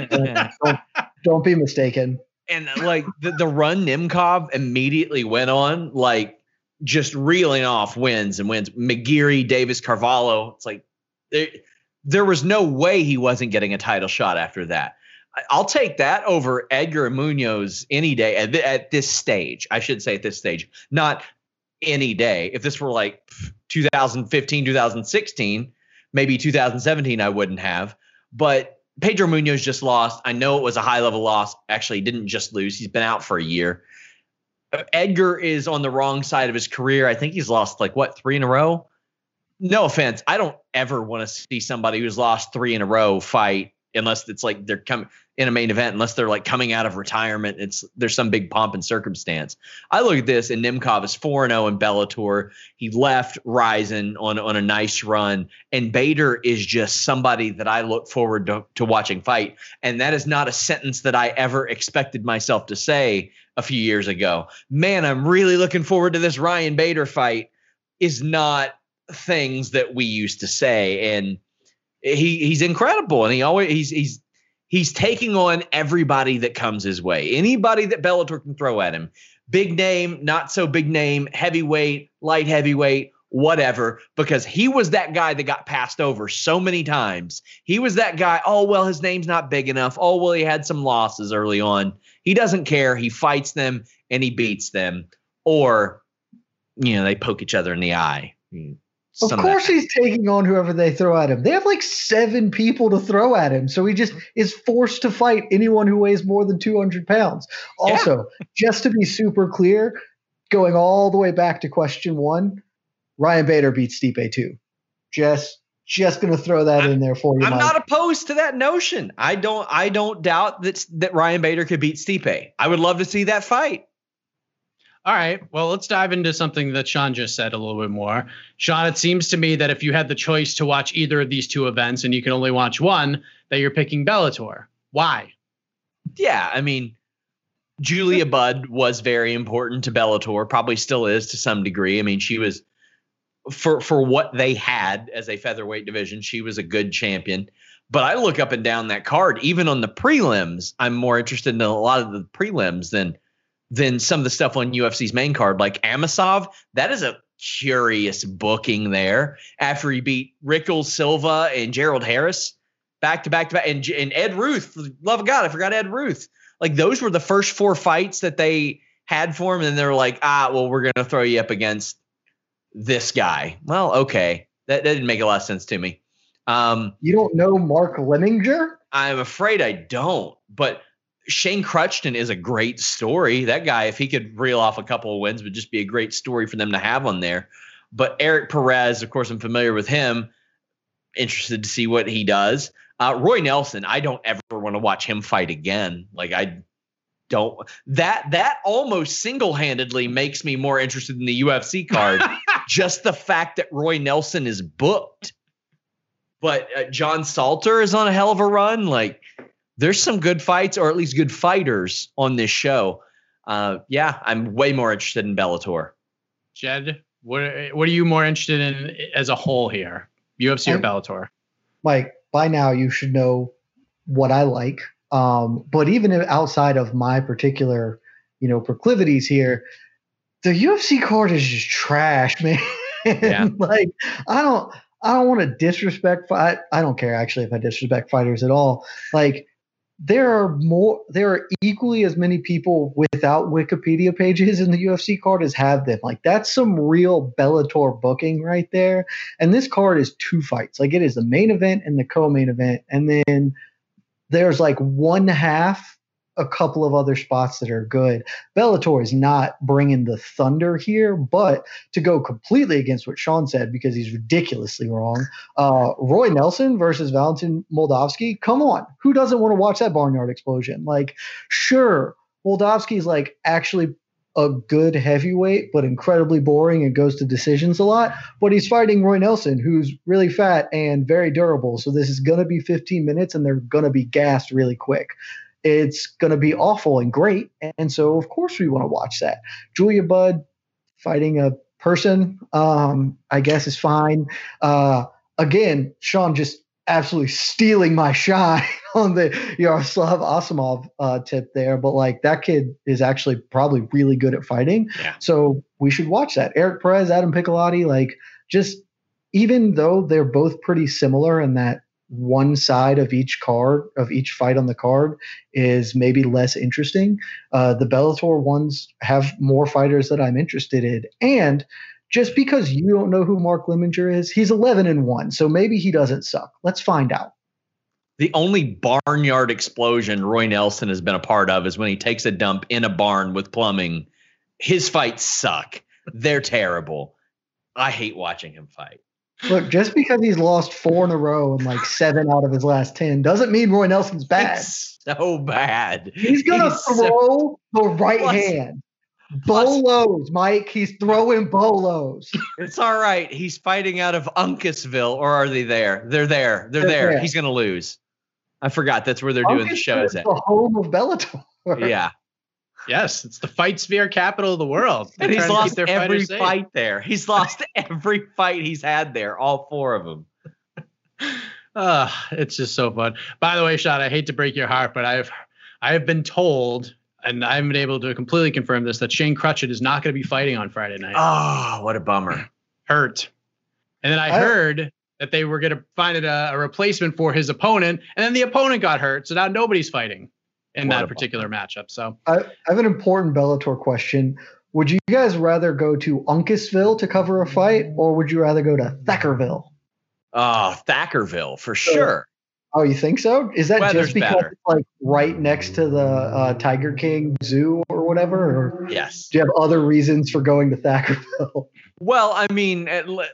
don't be mistaken. And like the run Nemkov immediately went on, like just reeling off wins and wins. McGeary, Davis, Carvalho. It's like there was no way he wasn't getting a title shot after that. I'll take that over Edgar and Munoz any day at this stage. I should say at this stage, not any day. If this were like 2015, 2016, maybe 2017, I wouldn't have. But Pedro Munoz just lost. I know it was a high-level loss. Actually, he didn't just lose. He's been out for a year. Edgar is on the wrong side of his career. I think he's lost 3 in a row. No offense. I don't ever want to see somebody who's lost 3 in a row fight unless it's like they're coming in a main event, unless they're like coming out of retirement. There's some big pomp and circumstance. I look at this, and Nemkov is 4-0 in Bellator. He left Rizin on a nice run, and Bader is just somebody that I look forward to watching fight. And that is not a sentence that I ever expected myself to say a few years ago. Man, I'm really looking forward to this Ryan Bader fight is not things that we used to say. And he's incredible, and he's taking on everybody that comes his way. Anybody that Bellator can throw at him. Big name, not so big name, heavyweight, light heavyweight, whatever, because he was that guy that got passed over so many times. He was that guy, oh, well, his name's not big enough. Oh, well, he had some losses early on. He doesn't care. He fights them and he beats them. Or, they poke each other in the eye. Of course he's taking on whoever they throw at him. They have 7 people to throw at him. So he just is forced to fight anyone who weighs more than 200 pounds. Also, just to be super clear, going all the way back to question 1, Ryan Bader beats Stipe too. Just going to throw that in there for you. I'm not opposed to that notion. I don't doubt that Ryan Bader could beat Stipe. I would love to see that fight. All right. Well, let's dive into something that Sean just said a little bit more. Sean, it seems to me that if you had the choice to watch either of these 2 events and you can only watch one, that you're picking Bellator. Why? Yeah, I mean, Julia Budd was very important to Bellator, probably still is to some degree. I mean, she was, for what they had as a featherweight division, she was a good champion. But I look up and down that card, even on the prelims, I'm more interested in a lot of the prelims than some of the stuff on UFC's main card, like Amosov. That is a curious booking there after he beat Rickles, Silva, and Gerald Harris back to back, and Ed Ruth. Love of God, I forgot Ed Ruth. Like, those were the first 4 fights that they had for him, and they were like, well, we're going to throw you up against this guy. Well, okay. That didn't make a lot of sense to me. You don't know Mark Leninger? I'm afraid I don't, but Shane Crutchton is a great story. That guy, if he could reel off a couple of wins, would just be a great story for them to have on there. But Eric Perez, of course, I'm familiar with him. Interested to see what he does. Roy Nelson, I don't ever want to watch him fight again. Like, I don't. That almost single-handedly makes me more interested in the UFC card. Just the fact that Roy Nelson is booked. But John Salter is on a hell of a run. Like, there's some good fights, or at least good fighters on this show. Yeah, I'm way more interested in Bellator. Jed, what are you more interested in as a whole here? UFC or Bellator? Mike, by now you should know what I like. But even outside of my particular, proclivities here, the UFC card is just trash, man. Yeah. Like, I don't want to disrespect. I don't care actually if I disrespect fighters at all. Like, there are equally as many people without Wikipedia pages in the UFC card as have them. Like, that's some real Bellator booking right there. And this card is 2 fights. Like, it is the main event and the co-main event. And then there's like one half, a couple of other spots that are good. Bellator is not bringing the thunder here, but to go completely against what Sean said, because he's ridiculously wrong, Roy Nelson versus Valentin Moldavsky, come on. Who doesn't want to watch that barnyard explosion? Like, sure, Moldavsky's like actually a good heavyweight, but incredibly boring and goes to decisions a lot. But he's fighting Roy Nelson, who's really fat and very durable. So this is going to be 15 minutes and they're going to be gassed really quick. It's going to be awful and great. And so, of course, we want to watch that. Julia Budd fighting a person, I guess, is fine. Again, Sean just absolutely stealing my shine on the Yaroslav Asimov tip there. But, like, that kid is actually probably really good at fighting. Yeah. So we should watch that. Eric Perez, Adam Piccolotti, like, just even though they're both pretty similar in that one side of each card, of each fight on the card, is maybe less interesting. The Bellator ones have more fighters that I'm interested in. And just because you don't know who Mark Limminger is, he's 11-1. So maybe he doesn't suck. Let's find out. The only barnyard explosion Roy Nelson has been a part of is when he takes a dump in a barn with plumbing. His fights suck. They're terrible. I hate watching him fight. Look, just because he's lost 4 in a row and like 7 out of his last 10 doesn't mean Roy Nelson's bad. It's so bad. He's going to throw the right hand. Bolos, Mike. He's throwing bolos. It's all right. He's fighting out of Uncasville, or are they there? They're there. They're there. He's going to lose. I forgot that's where they're doing the shows at. The home of Bellator. Yeah. Yes, it's the fight sphere capital of the world. And he's lost every fight there. He's lost every fight he's had there, all 4 of them. It's just so fun. By the way, Sean, I hate to break your heart, but I have been told, and I haven't been able to completely confirm this, that Shane Crutchett is not going to be fighting on Friday night. Oh, what a bummer. Hurt. And then I heard that they were going to find a replacement for his opponent, and then the opponent got hurt, so now nobody's fighting in that particular matchup. So I have an important Bellator question. Would you guys rather go to Uncasville to cover a fight, or would you rather go to Thackerville? Oh, Thackerville for sure. Oh, you think so? Is that Weather's just because it's like right next to the Tiger King Zoo or whatever? Or yes. Do you have other reasons for going to Thackerville? Well, I mean,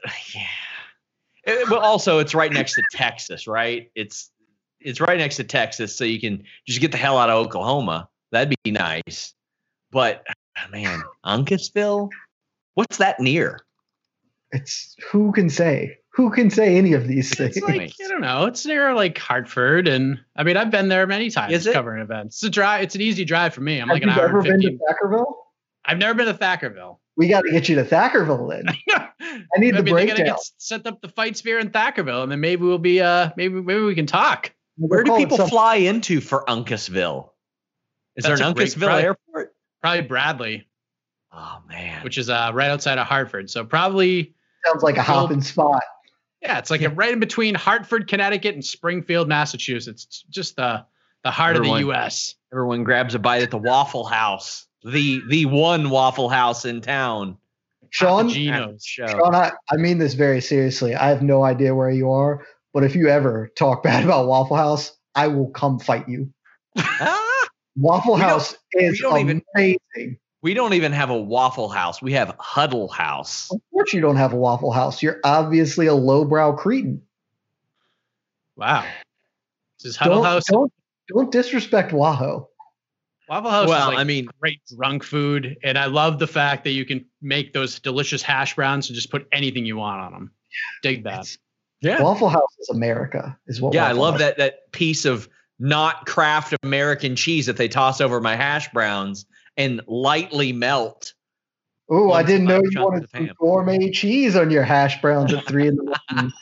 but also it's right next to Texas, right? It's right next to Texas, so you can just get the hell out of Oklahoma. That'd be nice. But, man, Uncasville? What's that near? It's who can say? Who can say any of these things? It's like, I don't know. It's near like Hartford, and I mean, I've been there many times covering events. It's a drive. It's an easy drive for me. I'm like an hour and 15. Have you ever been to Thackerville? I've never been to Thackerville. We got to get you to Thackerville then. I need the breakdown. They gotta set up the fight sphere in Thackerville, and then maybe we'll be maybe we can talk. Where do people fly into for Uncasville? Is there an Uncasville airport? Probably Bradley. Oh man, which is right outside of Hartford. So probably sounds like a hopping spot. Yeah, it's like right in between Hartford, Connecticut, and Springfield, Massachusetts. It's just the heart of the U.S. Everyone grabs a bite at the Waffle House, the one Waffle House in town. Sean, I mean this very seriously. I have no idea where you are, but if you ever talk bad about Waffle House, I will come fight you. Waffle House is amazing. We don't even have a Waffle House. We have Huddle House. Of course you don't have a Waffle House. You're obviously a lowbrow cretin. Wow. This is Huddle House. Don't disrespect Wahoo. Waffle House is like great drunk food, and I love the fact that you can make those delicious hash browns and just put anything you want on them. Dig that. Yeah. Waffle House is America, is what. Yeah, Waffle I love House. that piece of not Kraft American cheese that they toss over my hash browns and lightly melt. Oh, I didn't know Chunk you of wanted the some ham. gourmet cheese on your hash browns at 3 a.m.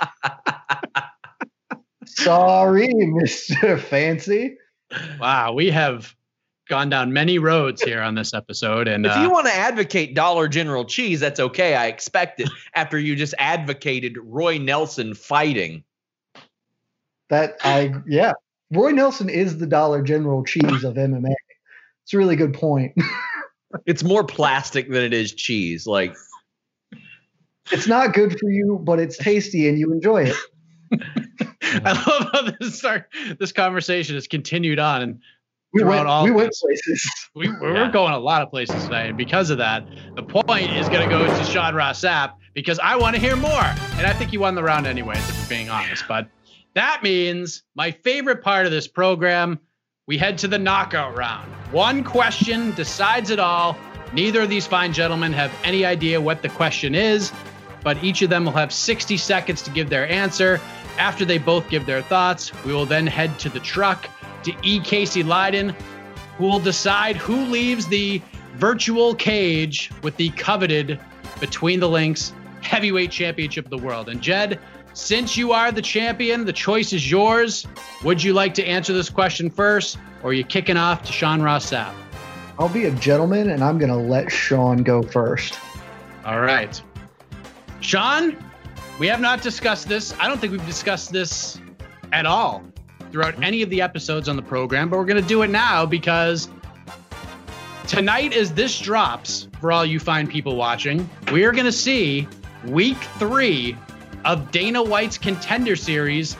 Sorry, Mr. Fancy. Wow, we have gone down many roads here on this episode. And If you want to advocate Dollar General cheese, that's okay. I expect it after you just advocated Roy Nelson fighting. Roy Nelson is the Dollar General cheese of MMA. It's a really good point. It's more plastic than it is cheese. Like, It's not good for you, but it's tasty and you enjoy it. I love how this conversation has continued on. And We throughout all went this. places. We're going a lot of places tonight. And because of that, the point is going to go to Sean Ross Sapp because I want to hear more. And I think you won the round anyways, if we're being honest. But that means my favorite part of this program, we head to the knockout round. One question decides it all. Neither of these fine gentlemen have any idea what the question is, but each of them will have 60 seconds to give their answer. After they both give their thoughts, we will then head to the truck to E. Casey Leiden, who will decide who leaves the virtual cage with the coveted Between the Links Heavyweight Championship of the world. And Jed, since you are the champion, the choice is yours. Would you like to answer this question first, or are you kicking off to Sean Ross Sapp? I'll be a gentleman and I'm going to let Sean go first. All right. Sean, we have not discussed this. I don't think we've discussed this at all throughout any of the episodes on the program, but we're going to do it now because tonight, as this drops, for all you fine people watching, we are going to see week 3 of Dana White's Contender Series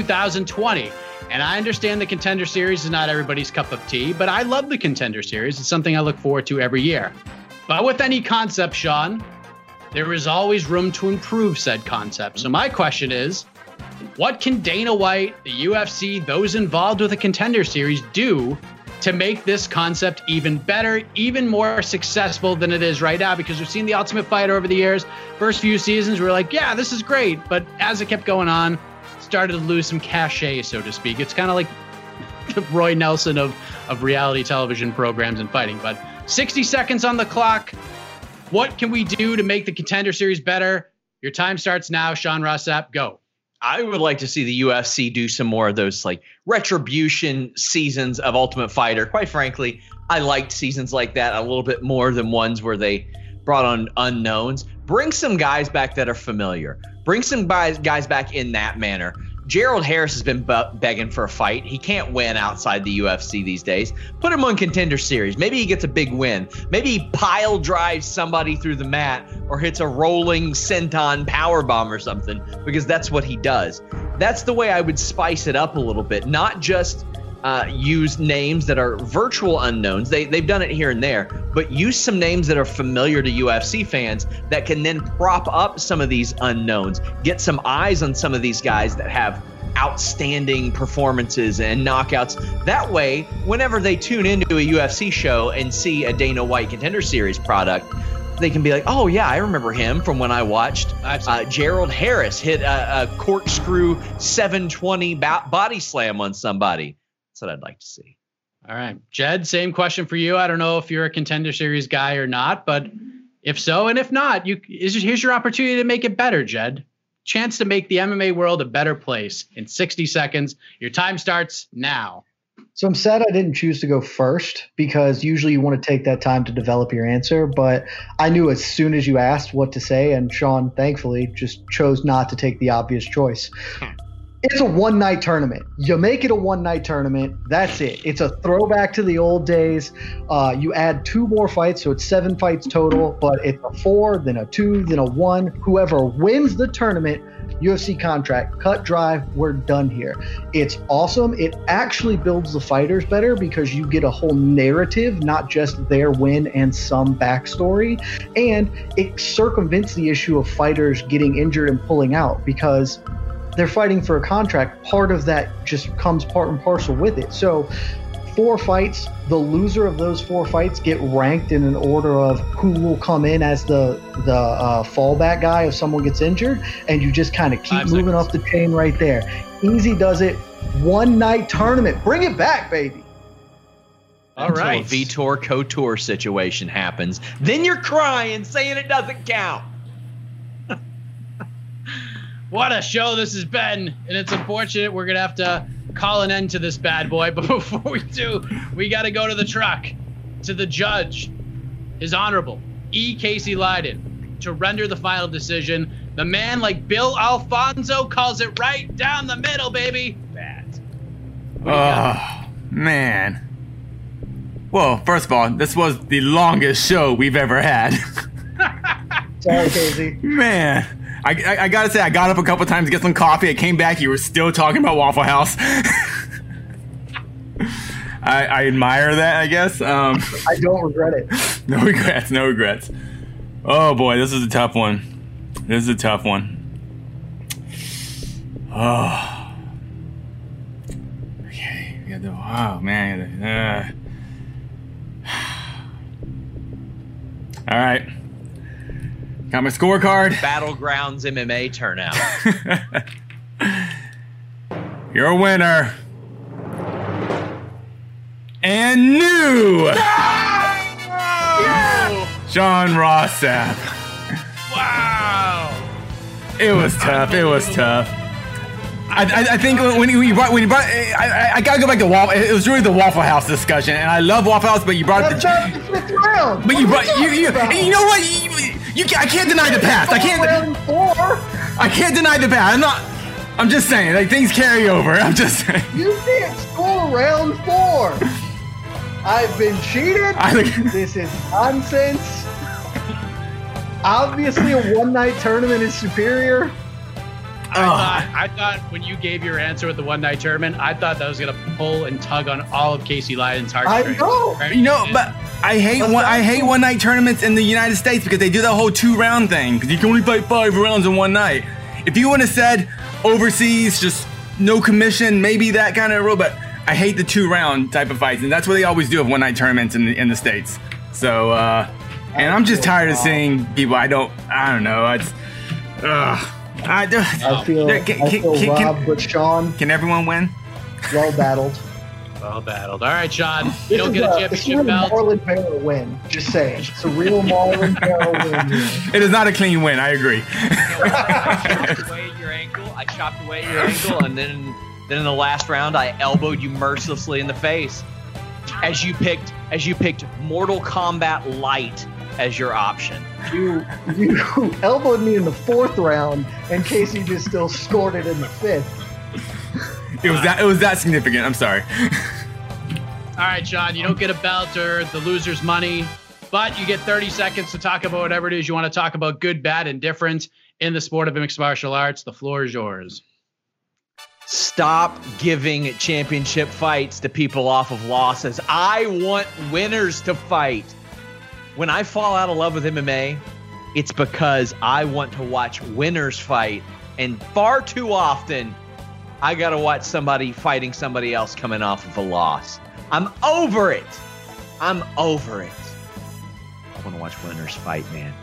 2020. And I understand the Contender Series is not everybody's cup of tea, but I love the Contender Series. It's something I look forward to every year. But with any concept, Sean, there is always room to improve said concept. So my question is, what can Dana White, the UFC, those involved with the Contender Series do to make this concept even better, even more successful than it is right now? Because we've seen The Ultimate Fighter over the years. First few seasons, we were like, yeah, this is great. But as it kept going on, started to lose some cachet, so to speak. It's kind of like the Roy Nelson of reality television programs and fighting. But 60 seconds on the clock. What can we do to make the Contender Series better? Your time starts now. Sean Ross Sapp, go. I would like to see the UFC do some more of those like retribution seasons of Ultimate Fighter. Quite frankly, I liked seasons like that a little bit more than ones where they brought on unknowns. Bring some guys back that are familiar. Bring some guys back in that manner. Gerald Harris has been begging for a fight. He can't win outside the UFC these days. Put him on Contender Series. Maybe he gets a big win. Maybe he pile drives somebody through the mat or hits a rolling senton powerbomb or something, because that's what he does. That's the way I would spice it up a little bit. Not just use names that are virtual unknowns. They've done it here and there, but use some names that are familiar to UFC fans that can then prop up some of these unknowns. Get some eyes on some of these guys that have outstanding performances and knockouts. That way, whenever they tune into a UFC show and see a Dana White Contender Series product, they can be like, oh, yeah, I remember him from when I watched Gerald Harris hit a corkscrew 720 body slam on somebody. That's what I'd like to see. All right. Jed, same question for you. I don't know if you're a Contender Series guy or not, but if so, and if not, here's your opportunity to make it better, Jed. Chance to make the MMA world a better place in 60 seconds. Your time starts now. So I'm sad I didn't choose to go first, because usually you want to take that time to develop your answer. But I knew as soon as you asked what to say, and Sean, thankfully, just chose not to take the obvious choice. It's a one-night tournament. You make it a one-night tournament. That's it. It's a throwback to the old days. You add 2 more fights, so it's 7 fights total, but it's a 4, then a 2, then a 1. Whoever wins the tournament, UFC contract, cut, drive, we're done here. It's awesome. It actually builds the fighters better because you get a whole narrative, not just their win and some backstory. And it circumvents the issue of fighters getting injured and pulling out, because they're fighting for a contract. Part of that just comes part and parcel with it. So 4 fights. The loser of those 4 fights get ranked in an order of who will come in as the fallback guy if someone gets injured, and you just kind of keep moving up the chain right there. Easy does it. One night tournament. Bring it back, baby. All right. Until a Vitor Couture situation happens, then you're crying, saying it doesn't count. What a show this has been, and it's unfortunate we're going to have to call an end to this bad boy. But before we do, we got to go to the truck, to the judge, His Honorable E. Casey Leydon, to render the final decision. The man, like Bill Alfonso, calls it right down the middle, baby. Bad. Oh, man. Well, first of all, this was the longest show we've ever had. Sorry, Casey. Man. I gotta say, I got up a couple times to get some coffee. I came back, you were still talking about Waffle House. I admire that, I guess. I don't regret it. No regrets. Oh boy, this is a tough one. Oh. Okay, we got the, oh man. All right. Got my scorecard. Battlegrounds MMA turnout. You're a winner. And new. Yeah! Sean Ross Sapp. Wow. It was tough. I think when you brought, I gotta go back to Waffle. It was really the Waffle House discussion, and I love Waffle House, but you brought the 5th round. But you know what? I can't deny the past. I can't deny the past. I'm just saying, like, things carry over. I'm just saying. You can't score round 4. I've been cheated. This is nonsense. Obviously, a one-night tournament is superior. I thought when you gave your answer with the one-night tournament, I thought that was going to pull and tug on all of Casey Leydon's heartstrings. I know. Right? You know, but I hate one-night tournaments in the United States because they do that whole 2-round thing because you can only fight 5 rounds in one night. If you would have said overseas, just no commission, maybe that kind of rule, but I hate the 2-round type of fights, and that's what they always do of one-night tournaments in the States. So, and I'm just tired of seeing people. I don't know. It's, I feel robbed, but Sean. Can everyone win? Well battled. All right, Sean. You don't get a championship belt. Marlon Barrow win. Just saying. It's a real Marlon Barrow win. It is not a clean win. I agree. I chopped away your ankle, and then in the last round, I elbowed you mercilessly in the face as you picked Mortal Kombat Light as your option. You elbowed me in the 4th round, and Casey just still scored it in the 5th. It was that significant. I'm sorry. All right, Sean, you don't get a belt or the loser's money, but you get 30 seconds to talk about whatever it is you want to talk about, good, bad, and different in the sport of mixed martial arts. The floor is yours. Stop giving championship fights to people off of losses. I want winners to fight. When I fall out of love with MMA, it's because I want to watch winners fight. And far too often, I got to watch somebody fighting somebody else coming off of a loss. I'm over it. I want to watch winners fight, man.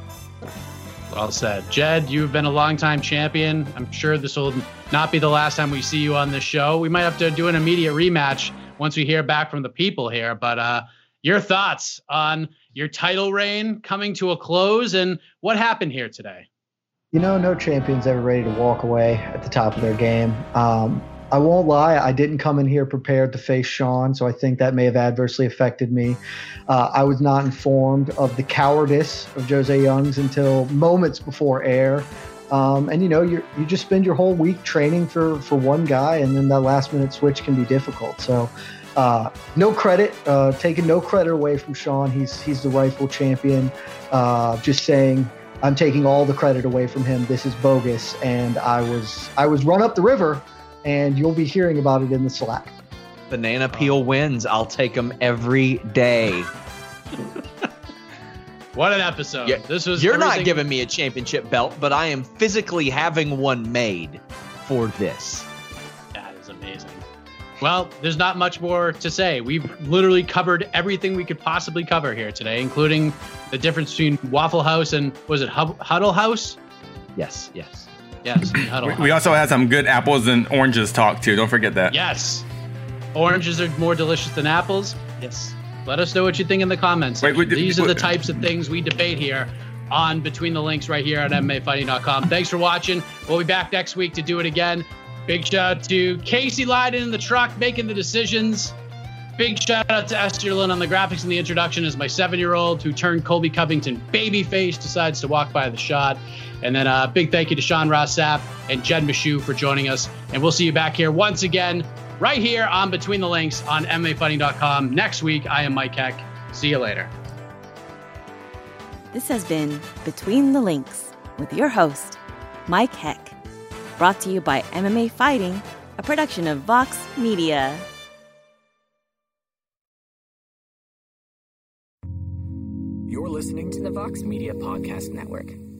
Well said. Jed, you've been a longtime champion. I'm sure this will not be the last time we see you on this show. We might have to do an immediate rematch once we hear back from the people here. But your thoughts on your title reign coming to a close and what happened here today? You know, no champion's ever ready to walk away at the top of their game. I won't lie, I didn't come in here prepared to face Sean, so I think that may have adversely affected me. I was not informed of the cowardice of Jose Youngs until moments before air. And, you know, you just spend your whole week training for one guy, and then that last-minute switch can be difficult. So no credit, taking no credit away from Sean. He's the rightful champion. Just saying, I'm taking all the credit away from him. This is bogus, and I was run up the river, and you'll be hearing about it in the Slack. Banana peel wins. I'll take them every day. What an episode. Yeah, you're not giving me a championship belt, but I am physically having one made for this. That is amazing. Well, there's not much more to say. We've literally covered everything we could possibly cover here today, including the difference between Waffle House and, was it Huddle House? Yes. Huddle House. We also had some good apples and oranges talk too. Don't forget that. Yes. Oranges are more delicious than apples. Yes. Let us know what you think in the comments. These are the types of things we debate here on Between the Links right here at MMAfighting.com. Thanks for watching. We'll be back next week to do it again. Big shout out to Casey Leiden in the truck making the decisions. Big shout out to Esther Lynn on the graphics and the introduction as my 7-year-old who turned Colby Covington babyface decides to walk by the shot. And then a big thank you to Sean Ross Sapp and Jed Michoud for joining us. And we'll see you back here once again right here on Between the Links on MMAfighting.com. Next week, I am Mike Heck. See you later. This has been Between the Links with your host, Mike Heck. Brought to you by MMA Fighting, a production of Vox Media. You're listening to the Vox Media Podcast Network.